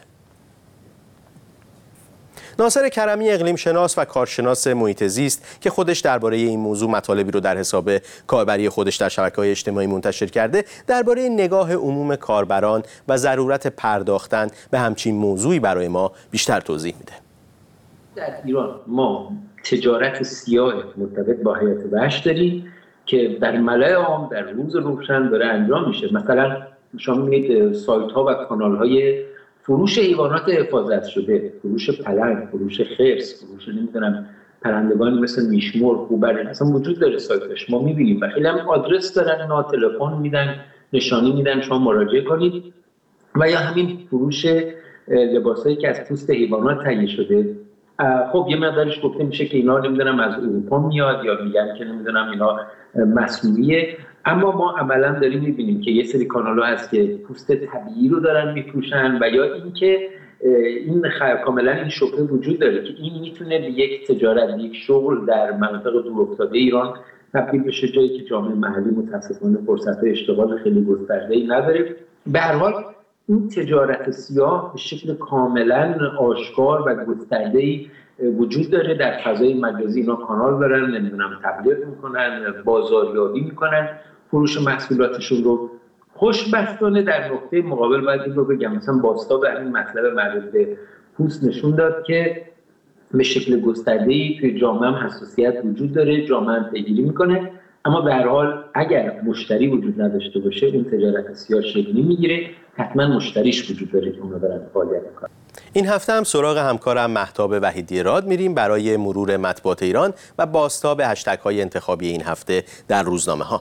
ناصر کرمی اقلیم شناس و کارشناس محیط زیست که خودش درباره این موضوع مطالبی رو در حساب کاربری خودش در شبکه‌های اجتماعی منتشر کرده، درباره نگاه عموم کاربران و ضرورت پرداختن به همچین موضوعی برای ما بیشتر توضیح میده. در ایران ما تجارت سیاه مرتبط با حیات وحش داریم که در ملأ عام در روز روشن داره انجام میشه. مثلا شما می‌بینید سایت‌ها و کانال‌های فروش حیوانات حفاظت شده، فروش پلنگ، فروش خرس، فروش نمیدونم پرندگان مثل میشمرغ، گوبر، اصلا وجود داره سایتش ما میبینیم و خیلی هم آدرس دارن، اینا تلفن میدن نشانی میدن شما مراجعه کنید. و یا همین فروش لباسایی که از پوست حیوانات تهیه شده. خب یه مقدارش گفته میشه که اینا نمیدونم از اروپا میاد یا میگن که نمیدونم اینا مصنوعیه، اما ما عملا داریم میبینیم که یه سری کانال‌ها هست که پوست طبیعی رو دارن میفروشن و یا اینکه این کاملا این شبهه وجود داره که این میتونه به یک تجارت، یک شغل در مناطق دورافتاده ایران تبدیل بشه، جایی که جامعه محلی متاسفانه فرصت‌های اشتغال خیلی گسترده‌ای نداره. به هر حال این تجارت سیاه به شکل کاملا آشکار و گسترده‌ای وجود داره. در فضای مجازی اینا کانال دارن، نمیدونم تبلیغ میکنن، بازاریابی میکنن فروش محصولاتشون رو. خوشبختانه در نقطه مقابل باید این رو بگم، مثلا باستا به این مطلب مربوط به پوست نشون داد که به شکل گسترده‌ای توی جامعه هم حساسیت وجود داره، جامعه هم پیگیری میکنه، اما به هر حال اگر مشتری وجود نداشته باشه این تجارت سیاه شکل نمیگیره، حتما مشتریش وجود داره که اونا دارن فعالیت میکنن. این هفته هم سراغ همکارم مهتاب وحیدی راد میریم برای مرور مطبوعات ایران و بازتاب هشتگ‌های انتخابی این هفته در روزنامه‌ها.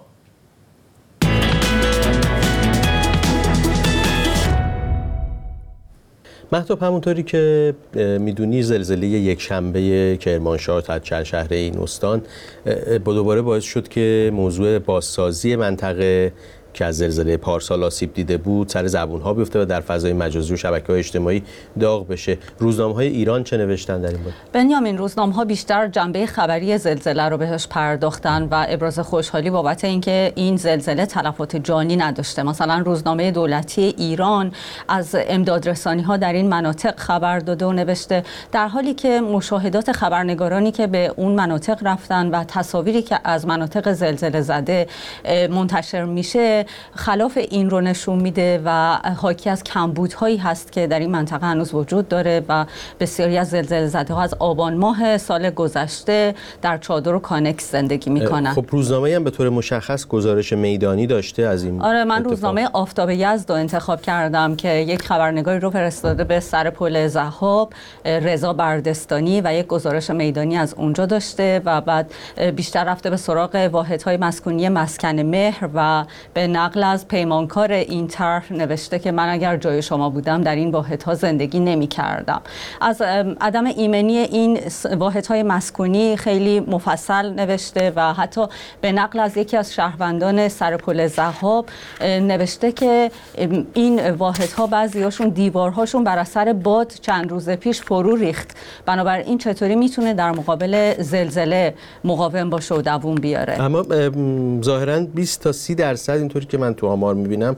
مهتاب، همونطوری که میدونی زلزله یک شنبه کرمانشاه تا چند شهر این استان دوباره باعث شد که موضوع بازسازی منطقه که از زلزله پارسال آسیب دیده بود سر زبون‌ها بیفته و در فضای مجازی و شبکه‌های اجتماعی داغ بشه. روزنامه‌های ایران چه نوشتن در این باره؟ بنیامین، روزنامه‌ها بیشتر جنبه خبری زلزله رو بهش پرداختن و ابراز خوشحالی بابت اینکه این زلزله تلفات جانی نداشته. مثلا روزنامه دولتی ایران از امدادرسانی‌ها در این مناطق خبر داده و نوشته در حالی که مشاهدات خبرنگارانی که به اون مناطق رفتن و تصاویری که از مناطق زلزله زده منتشر میشه خلاف این رو نشون میده و حاکی از کمبودهایی هست که در این منطقه هنوز وجود داره و بسیاری از زلزله زده ها از آبان ماه سال گذشته در چادر و کانکس زندگی میکنن. خب روزنامه هم به طور مشخص گزارش میدانی داشته از این آره، من روزنامه آفتاب یزد رو انتخاب کردم که یک خبرنگاری رو فرستاده به سر پل ضحاب، رضا بردستانی، و یک گزارش میدانی از اونجا داشته و بعد بیشتر رفته به سراغ واحدهای مسکونی مسکن مهر و به نقل از پیمانکار این طرح نوشته که من اگر جای شما بودم در این واحدها زندگی نمی کردم. از عدم ایمنی این واحدهای مسکونی خیلی مفصل نوشته و حتی به نقل از یکی از شهروندان سر پل ضحاب نوشته که این واحدها بعضیاشون دیوارهاشون بر اثر باد چند روز پیش فرو ریخت، بنابراین چطوری میتونه در مقابل زلزله مقاوم باشه و دووم بیاره. اما ظاهراً 20 تا 30% اینطوری که من تو آمار میبینم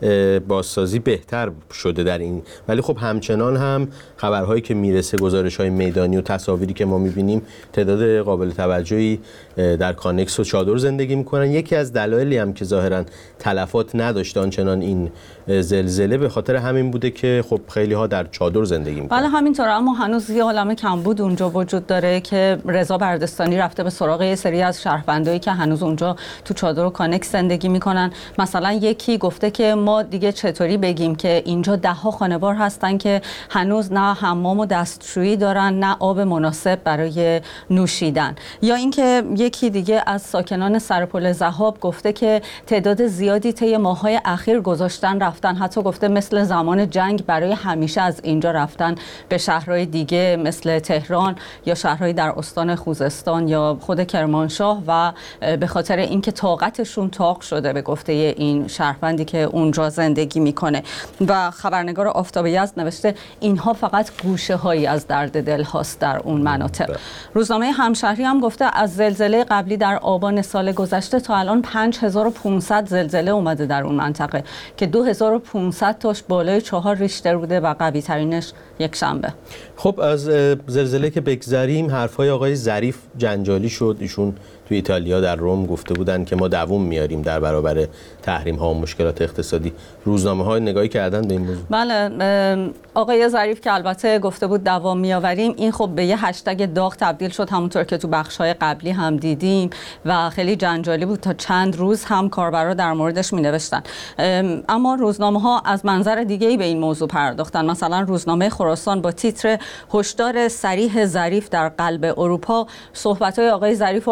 بازسازی بهتر شده در این، ولی خب همچنان هم خبرهایی که میرسه، گزارش‌های میدانی و تصاویری که ما میبینیم تعداد قابل توجهی در کانکس و چادر زندگی میکنن. یکی از دلایلی هم که ظاهراً تلفات نداشته آنچنان این زلزله به خاطر همین بوده که خب خیلی ها در چادر زندگی میکنن. بله همینطوره، اما هنوز یه عالمه کمبود اونجا وجود داره که رضا بردستانی رفته به سراغ یه سری از شهروندایی که هنوز اونجا تو چادر و کانکس زندگی میکنن. مثلا یکی گفته که ما دیگه چطوری بگیم که اینجا 10 ها خانوار هستن که هنوز نه حمام و دستشویی دارن نه آب مناسب برای نوشیدن. یا اینکه یکی دیگه از ساکنان سرپل ضحاب گفته که تعداد زیادی طی ماه‌های اخیر گذاشتن رفتن، حتی گفته مثل زمان جنگ برای همیشه از اینجا رفتن به شهرهای دیگه مثل تهران یا شهرهای در استان خوزستان یا خود کرمانشاه و به خاطر اینکه طاقتشون طاق شده به گفته این شهروندی که اونجا زندگی میکنه. و خبرنگار آفتاب یزد نوشته اینها فقط گوشه هایی از درد دل هاست در اون مناطق. روزنامه همشهری هم گفته از زلزله قبلی در آبان سال گذشته تا الان 5500 زلزله اومده در اون منطقه که 2500 تاش بالای 4 ریشتر بوده و قوی ترینش یک شنبه. خب از زلزله که بگذریم، حرفای آقای ظریف جنجالی شد. ایشون تو ایتالیا در روم گفته بودن که ما دووم میاریم در برابر تحریم ها و مشکلات اقتصادی. روزنامه ها نگاهی کردن به این موضوع؟ بله، آقای ظریف که البته گفته بود دوام میآوریم، این خب به یه هشتگ داغ تبدیل شد، همونطور که تو بخش‌های قبلی هم دیدیم و خیلی جنجالی بود. تا چند روز هم کاربرا در موردش می‌نوشتن. اما روزنامه ها از منظر دیگه‌ای به این موضوع پرداختن. مثلا روزنامه خراسان با تیتر هشدار صریح ظریف در قلب اروپا صحبت‌های آقای ظریف رو از ابتدا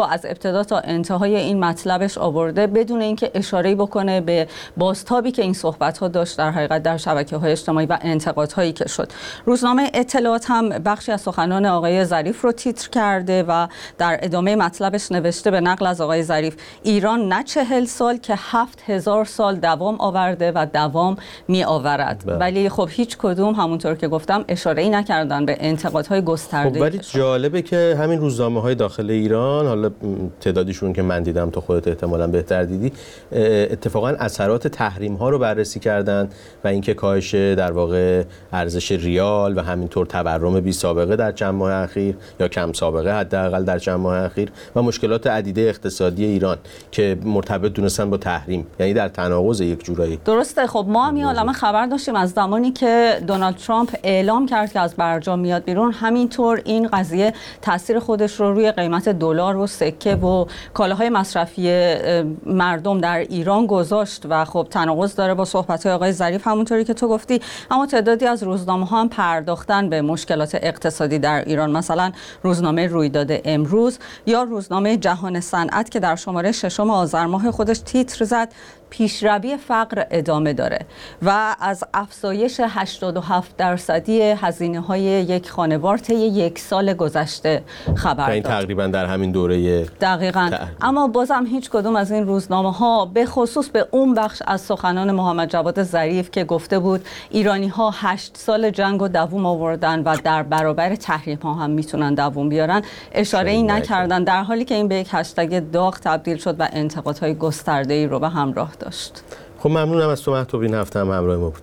ابتدا تا انتهای این مطلبش آورده بدون اینکه اشاره‌ای بکنه به بازتابی که این صحبت‌ها داشت در حقیقت در شبکه‌های اجتماعی و انتقادهایی که شد. روزنامه اطلاعات هم بخشی از سخنان آقای ظریف رو تیتر کرده و در ادامه مطلبش نوشته به نقل از آقای ظریف: ایران نه 40 سال که 7000 سال دوام آورده و دوام می آورد. ولی خب هیچ کدوم همونطور که گفتم اشاره‌ای نکردن به انتقادهای گسترده‌ای. ولی جالبه که همین روزنامه‌های داخل ایران، حالا تعدادیشون که من دیدم تو خودت احتمالاً بهتر دیدی، اتفاقاً اثرات تحریم‌ها رو بررسی کردن و اینکه کاهش در واقع ارزش ریال و همینطور تورم بی سابقه در چند ماه اخیر یا کم سابقه حداقل در چند ماه اخیر و مشکلات عدیده اقتصادی ایران که مرتبط دونستن با تحریم، یعنی در تناقض یک جورایی. درسته. خب ما هم یه عالمه خبر داشتیم از زمانی که دونالد ترامپ اعلام کرد که از برجام میاد بیرون، همینطور این قضیه تاثیر خودش رو روی قیمت دلار و سکه و کالاهای مصرفی مردم در ایران گذاشت و خب تناقض داره با صحبت‌های آقای ظریف همونطوری که تو گفتی. اما تعدادی از روزنامه‌ها هم پرداختن به مشکلات اقتصادی در ایران، مثلا روزنامه رویداد امروز یا روزنامه جهان صنعت که در شماره 6 آذر ماه خودش تیتر زد: پیشروی فقر ادامه داره و از افزایش 87% هزینه‌های یک خانوار طی یک سال گذشته خبر داد. این تقریبا در همین دوره دقیقاً. اما بازم هیچ کدوم از این روزنامه‌ها به خصوص به اون بخش از سخنان محمد جواد ظریف که گفته بود ایرانی‌ها 8 سال جنگ و دوام آوردن و در برابر تحریم‌ها هم میتونن دوام بیارن اشاره‌ای نکردن، در حالی که این به یک هشتگ داغ تبدیل شد و انتقادهای گسترده‌ای رو به همراه داشت. خب ممنونم از تو مهتاب، این هفته هم همراه ما بودی.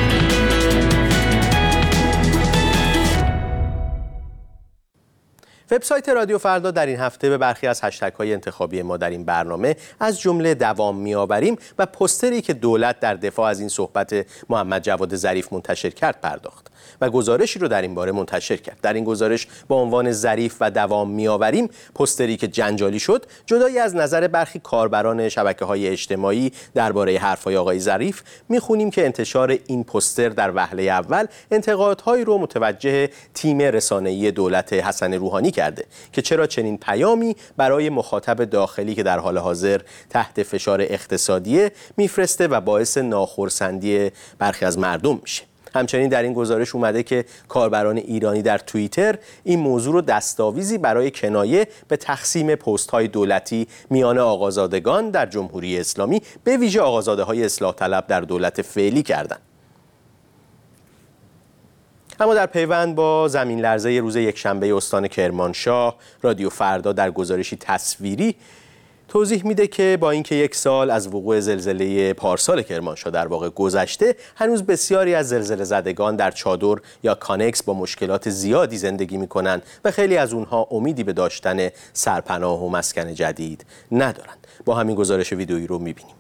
وبسایت رادیو فردا در این هفته به برخی از هشتگ‌های انتخابی ما در این برنامه از جمله دوام می‌آوریم و پوستری که دولت در دفاع از این صحبت محمد جواد ظریف منتشر کرد پرداخت و گزارشی رو در این باره منتشر کرد. در این گزارش با عنوان ظریف و دوام می‌آوریم، پوستری که جنجالی شد، جدایی از نظر برخی کاربران شبکه‌های اجتماعی درباره حرف‌های آقای ظریف، می‌خونیم که انتشار این پوستر در وهله اول انتقادهایی رو متوجه تیم رسانه‌ای دولت حسن روحانی کرده که چرا چنین پیامی برای مخاطب داخلی که در حال حاضر تحت فشار اقتصادی میفرسته و باعث ناخرسندی برخی از مردم میشه. همچنین در این گزارش اومده که کاربران ایرانی در توییتر این موضوع رو دستاویزی برای کنایه به تقسیم پست‌های دولتی میان آقازادگان در جمهوری اسلامی به ویژه آقازاده‌های اصلاح طلب در دولت فعلی کردند. اما در پیوند با زمین لرزه روز یکشنبه استان کرمانشاه، رادیو فردا در گزارشی تصویری توضیح میده که با اینکه 1 سال از وقوع زلزله پارسال کرمانشاه در واقع گذشته، هنوز بسیاری از زلزله زدگان در چادر یا کانکس با مشکلات زیادی زندگی میکنن و خیلی از اونها امیدی به داشتن سرپناه و مسکن جدید ندارند. با همین گزارش ویدئویی رو میبینیم.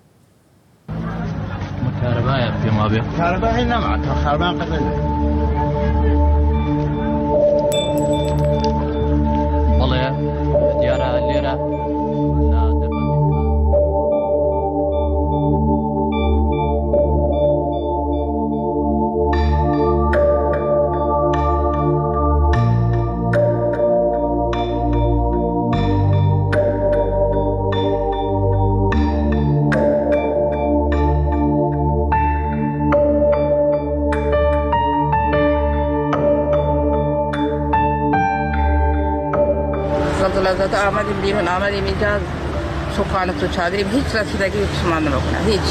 زلزله آمدیم بیرون، آمدیم اینجا صبحانه تو چادریم، هیچ رسیدگی شما نمیکنه، هیچ.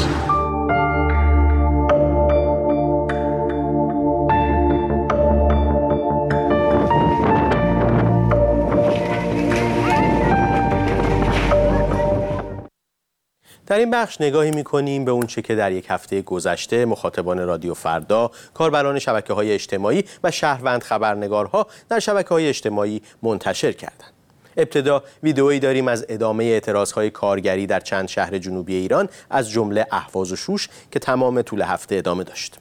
در این بخش نگاهی می‌کنیم به اونچه که در یک هفته گذشته مخاطبان رادیو فردا، کاربران شبکه‌های اجتماعی و شهروند خبرنگارها در شبکه‌های اجتماعی منتشر کردند. ابتدا ویدئویی داریم از ادامه اعتراضهای کارگری در چند شهر جنوبی ایران از جمله اهواز و شوش که تمام طول هفته ادامه داشت.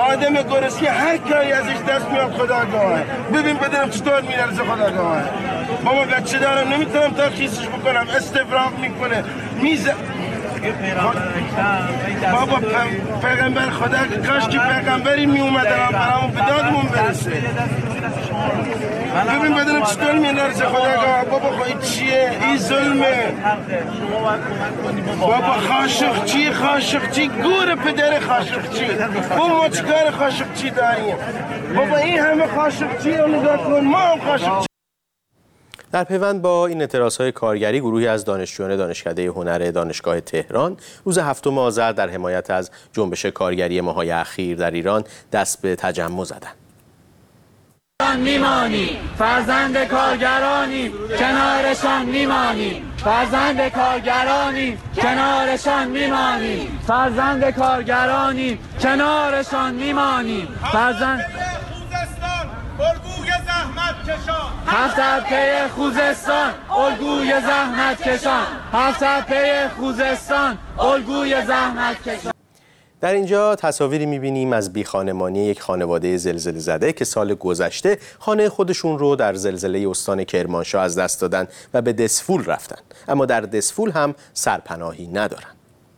آدم گرسنه هر کاری ازش دست میاد خداگاهه. ببین بدنم چطور میلرزه خداگاهه. بابا بچه دارم نمیتونم ترخیصش بکنم، استفراغ میکنه میزه. بابا پیغمبر خدا کاش که پیغمبری میومدن برامون به دادمون برسه. ببین بدنم چطور میلرزه خداگاه. بابا این چیه؟ این ظلمه. بابا خاشقچی گور پدر خاشقچی. بابا ما چیکار خاشقچی داریم؟ بابا این همه خاشقچی رو نگاه کن، ما هم خاشقچی. در پیوند با این اعتراضهای کارگری، گروهی از دانشجویان دانشکده هنر دانشگاه تهران روز 7 آذر در حمایت از جنبش کارگری ماه‌های اخیر در ایران دست به تجمع زدند. میمانی فرزند کارگرانی، کنارشان میمانی فرزند کارگرانی، کنارشان میمانی فرزند کارگرانی، کنارشان میمانی فرزند الگوی زحمت کشان. 700 پی خوزستان الگوی زحمت کشان. 700 پی خوزستان الگوی زحمت کشان. در اینجا تصاویری می‌بینیم از بیخانمانی یک خانواده زلزله زده که سال گذشته خانه خودشون رو در زلزله استان کرمانشاه از دست دادن و به دسفول رفتن، اما در دسفول هم سرپناهی ندارن.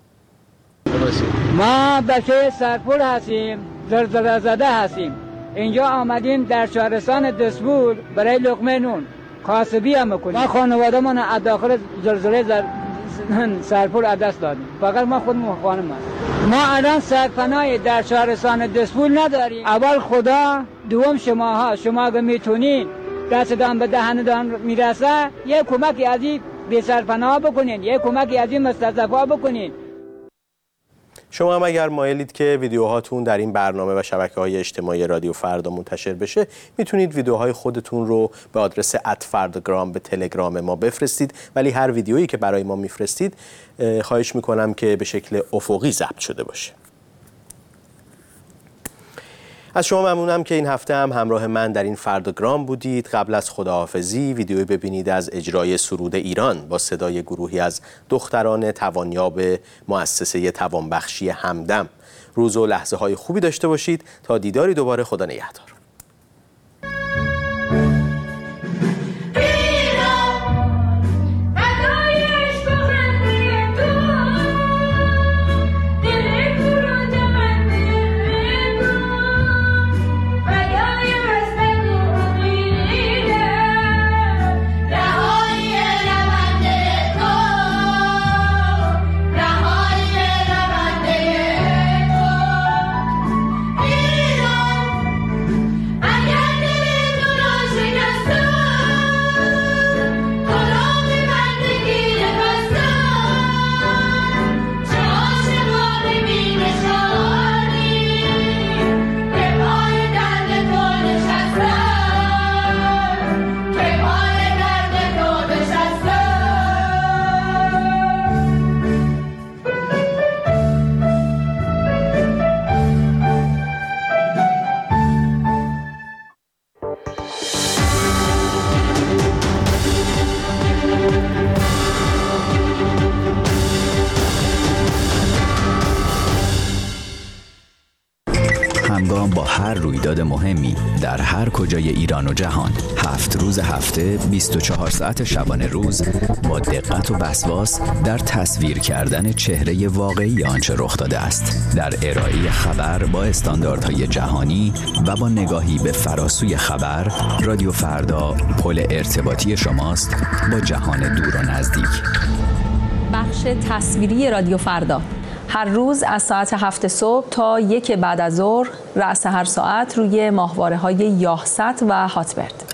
ما بچه سرپول هستیم، زلزله زده هستیم. اینجا آمدیم در شهرستان دسفول برای لقمه نون کاسبی هم میکنیم. ما خانواده من از داخل زلزله سرپول از دست دادیم، فقط ما خودمون خانم هستیم. ما الان سرپناهی در شهرستان دسفول نداریم. اول خدا، دوم شماها. شما اگه میتونین دستتان به دهنتان میرسه یه کمکی از این بی سرپناه بکنین، یه کمکی از این مستضعفا بکنین. شما هم اگر مایلید که ویدیوهاتون در این برنامه و شبکه‌های اجتماعی رادیو فردا منتشر بشه، میتونید ویدیوهای خودتون رو به آدرس @فرداگرام به تلگرام ما بفرستید، ولی هر ویدیویی که برای ما میفرستید خواهش میکنم که به شکل افقی ضبط شده باشه. از شما ممنونم که این هفته هم همراه من در این فرداگرام بودید. قبل از خداحافظی ویدیویی ببینید از اجرای سرود ایران با صدای گروهی از دختران توانیاب مؤسسه توانبخشی همدم. روز و لحظه های خوبی داشته باشید. تا دیداری دوباره، خدا نگهدار. همگام با هر رویداد مهمی در هر کجای ایران و جهان، 7 روز هفته 24 ساعت شبانه روز با دقت و وسواس در تصویر کردن چهره واقعی آنچه رخ داده است، در ارائه خبر با استانداردهای جهانی و با نگاهی به فراسوی خبر. رادیو فردا پل ارتباطی شماست با جهان دور و نزدیک. بخش تصویری رادیو فردا هر روز از ساعت 7 صبح تا 1 بعد از ظهر، رأس هر ساعت روی ماهواره‌های یاهست و هاتبرد.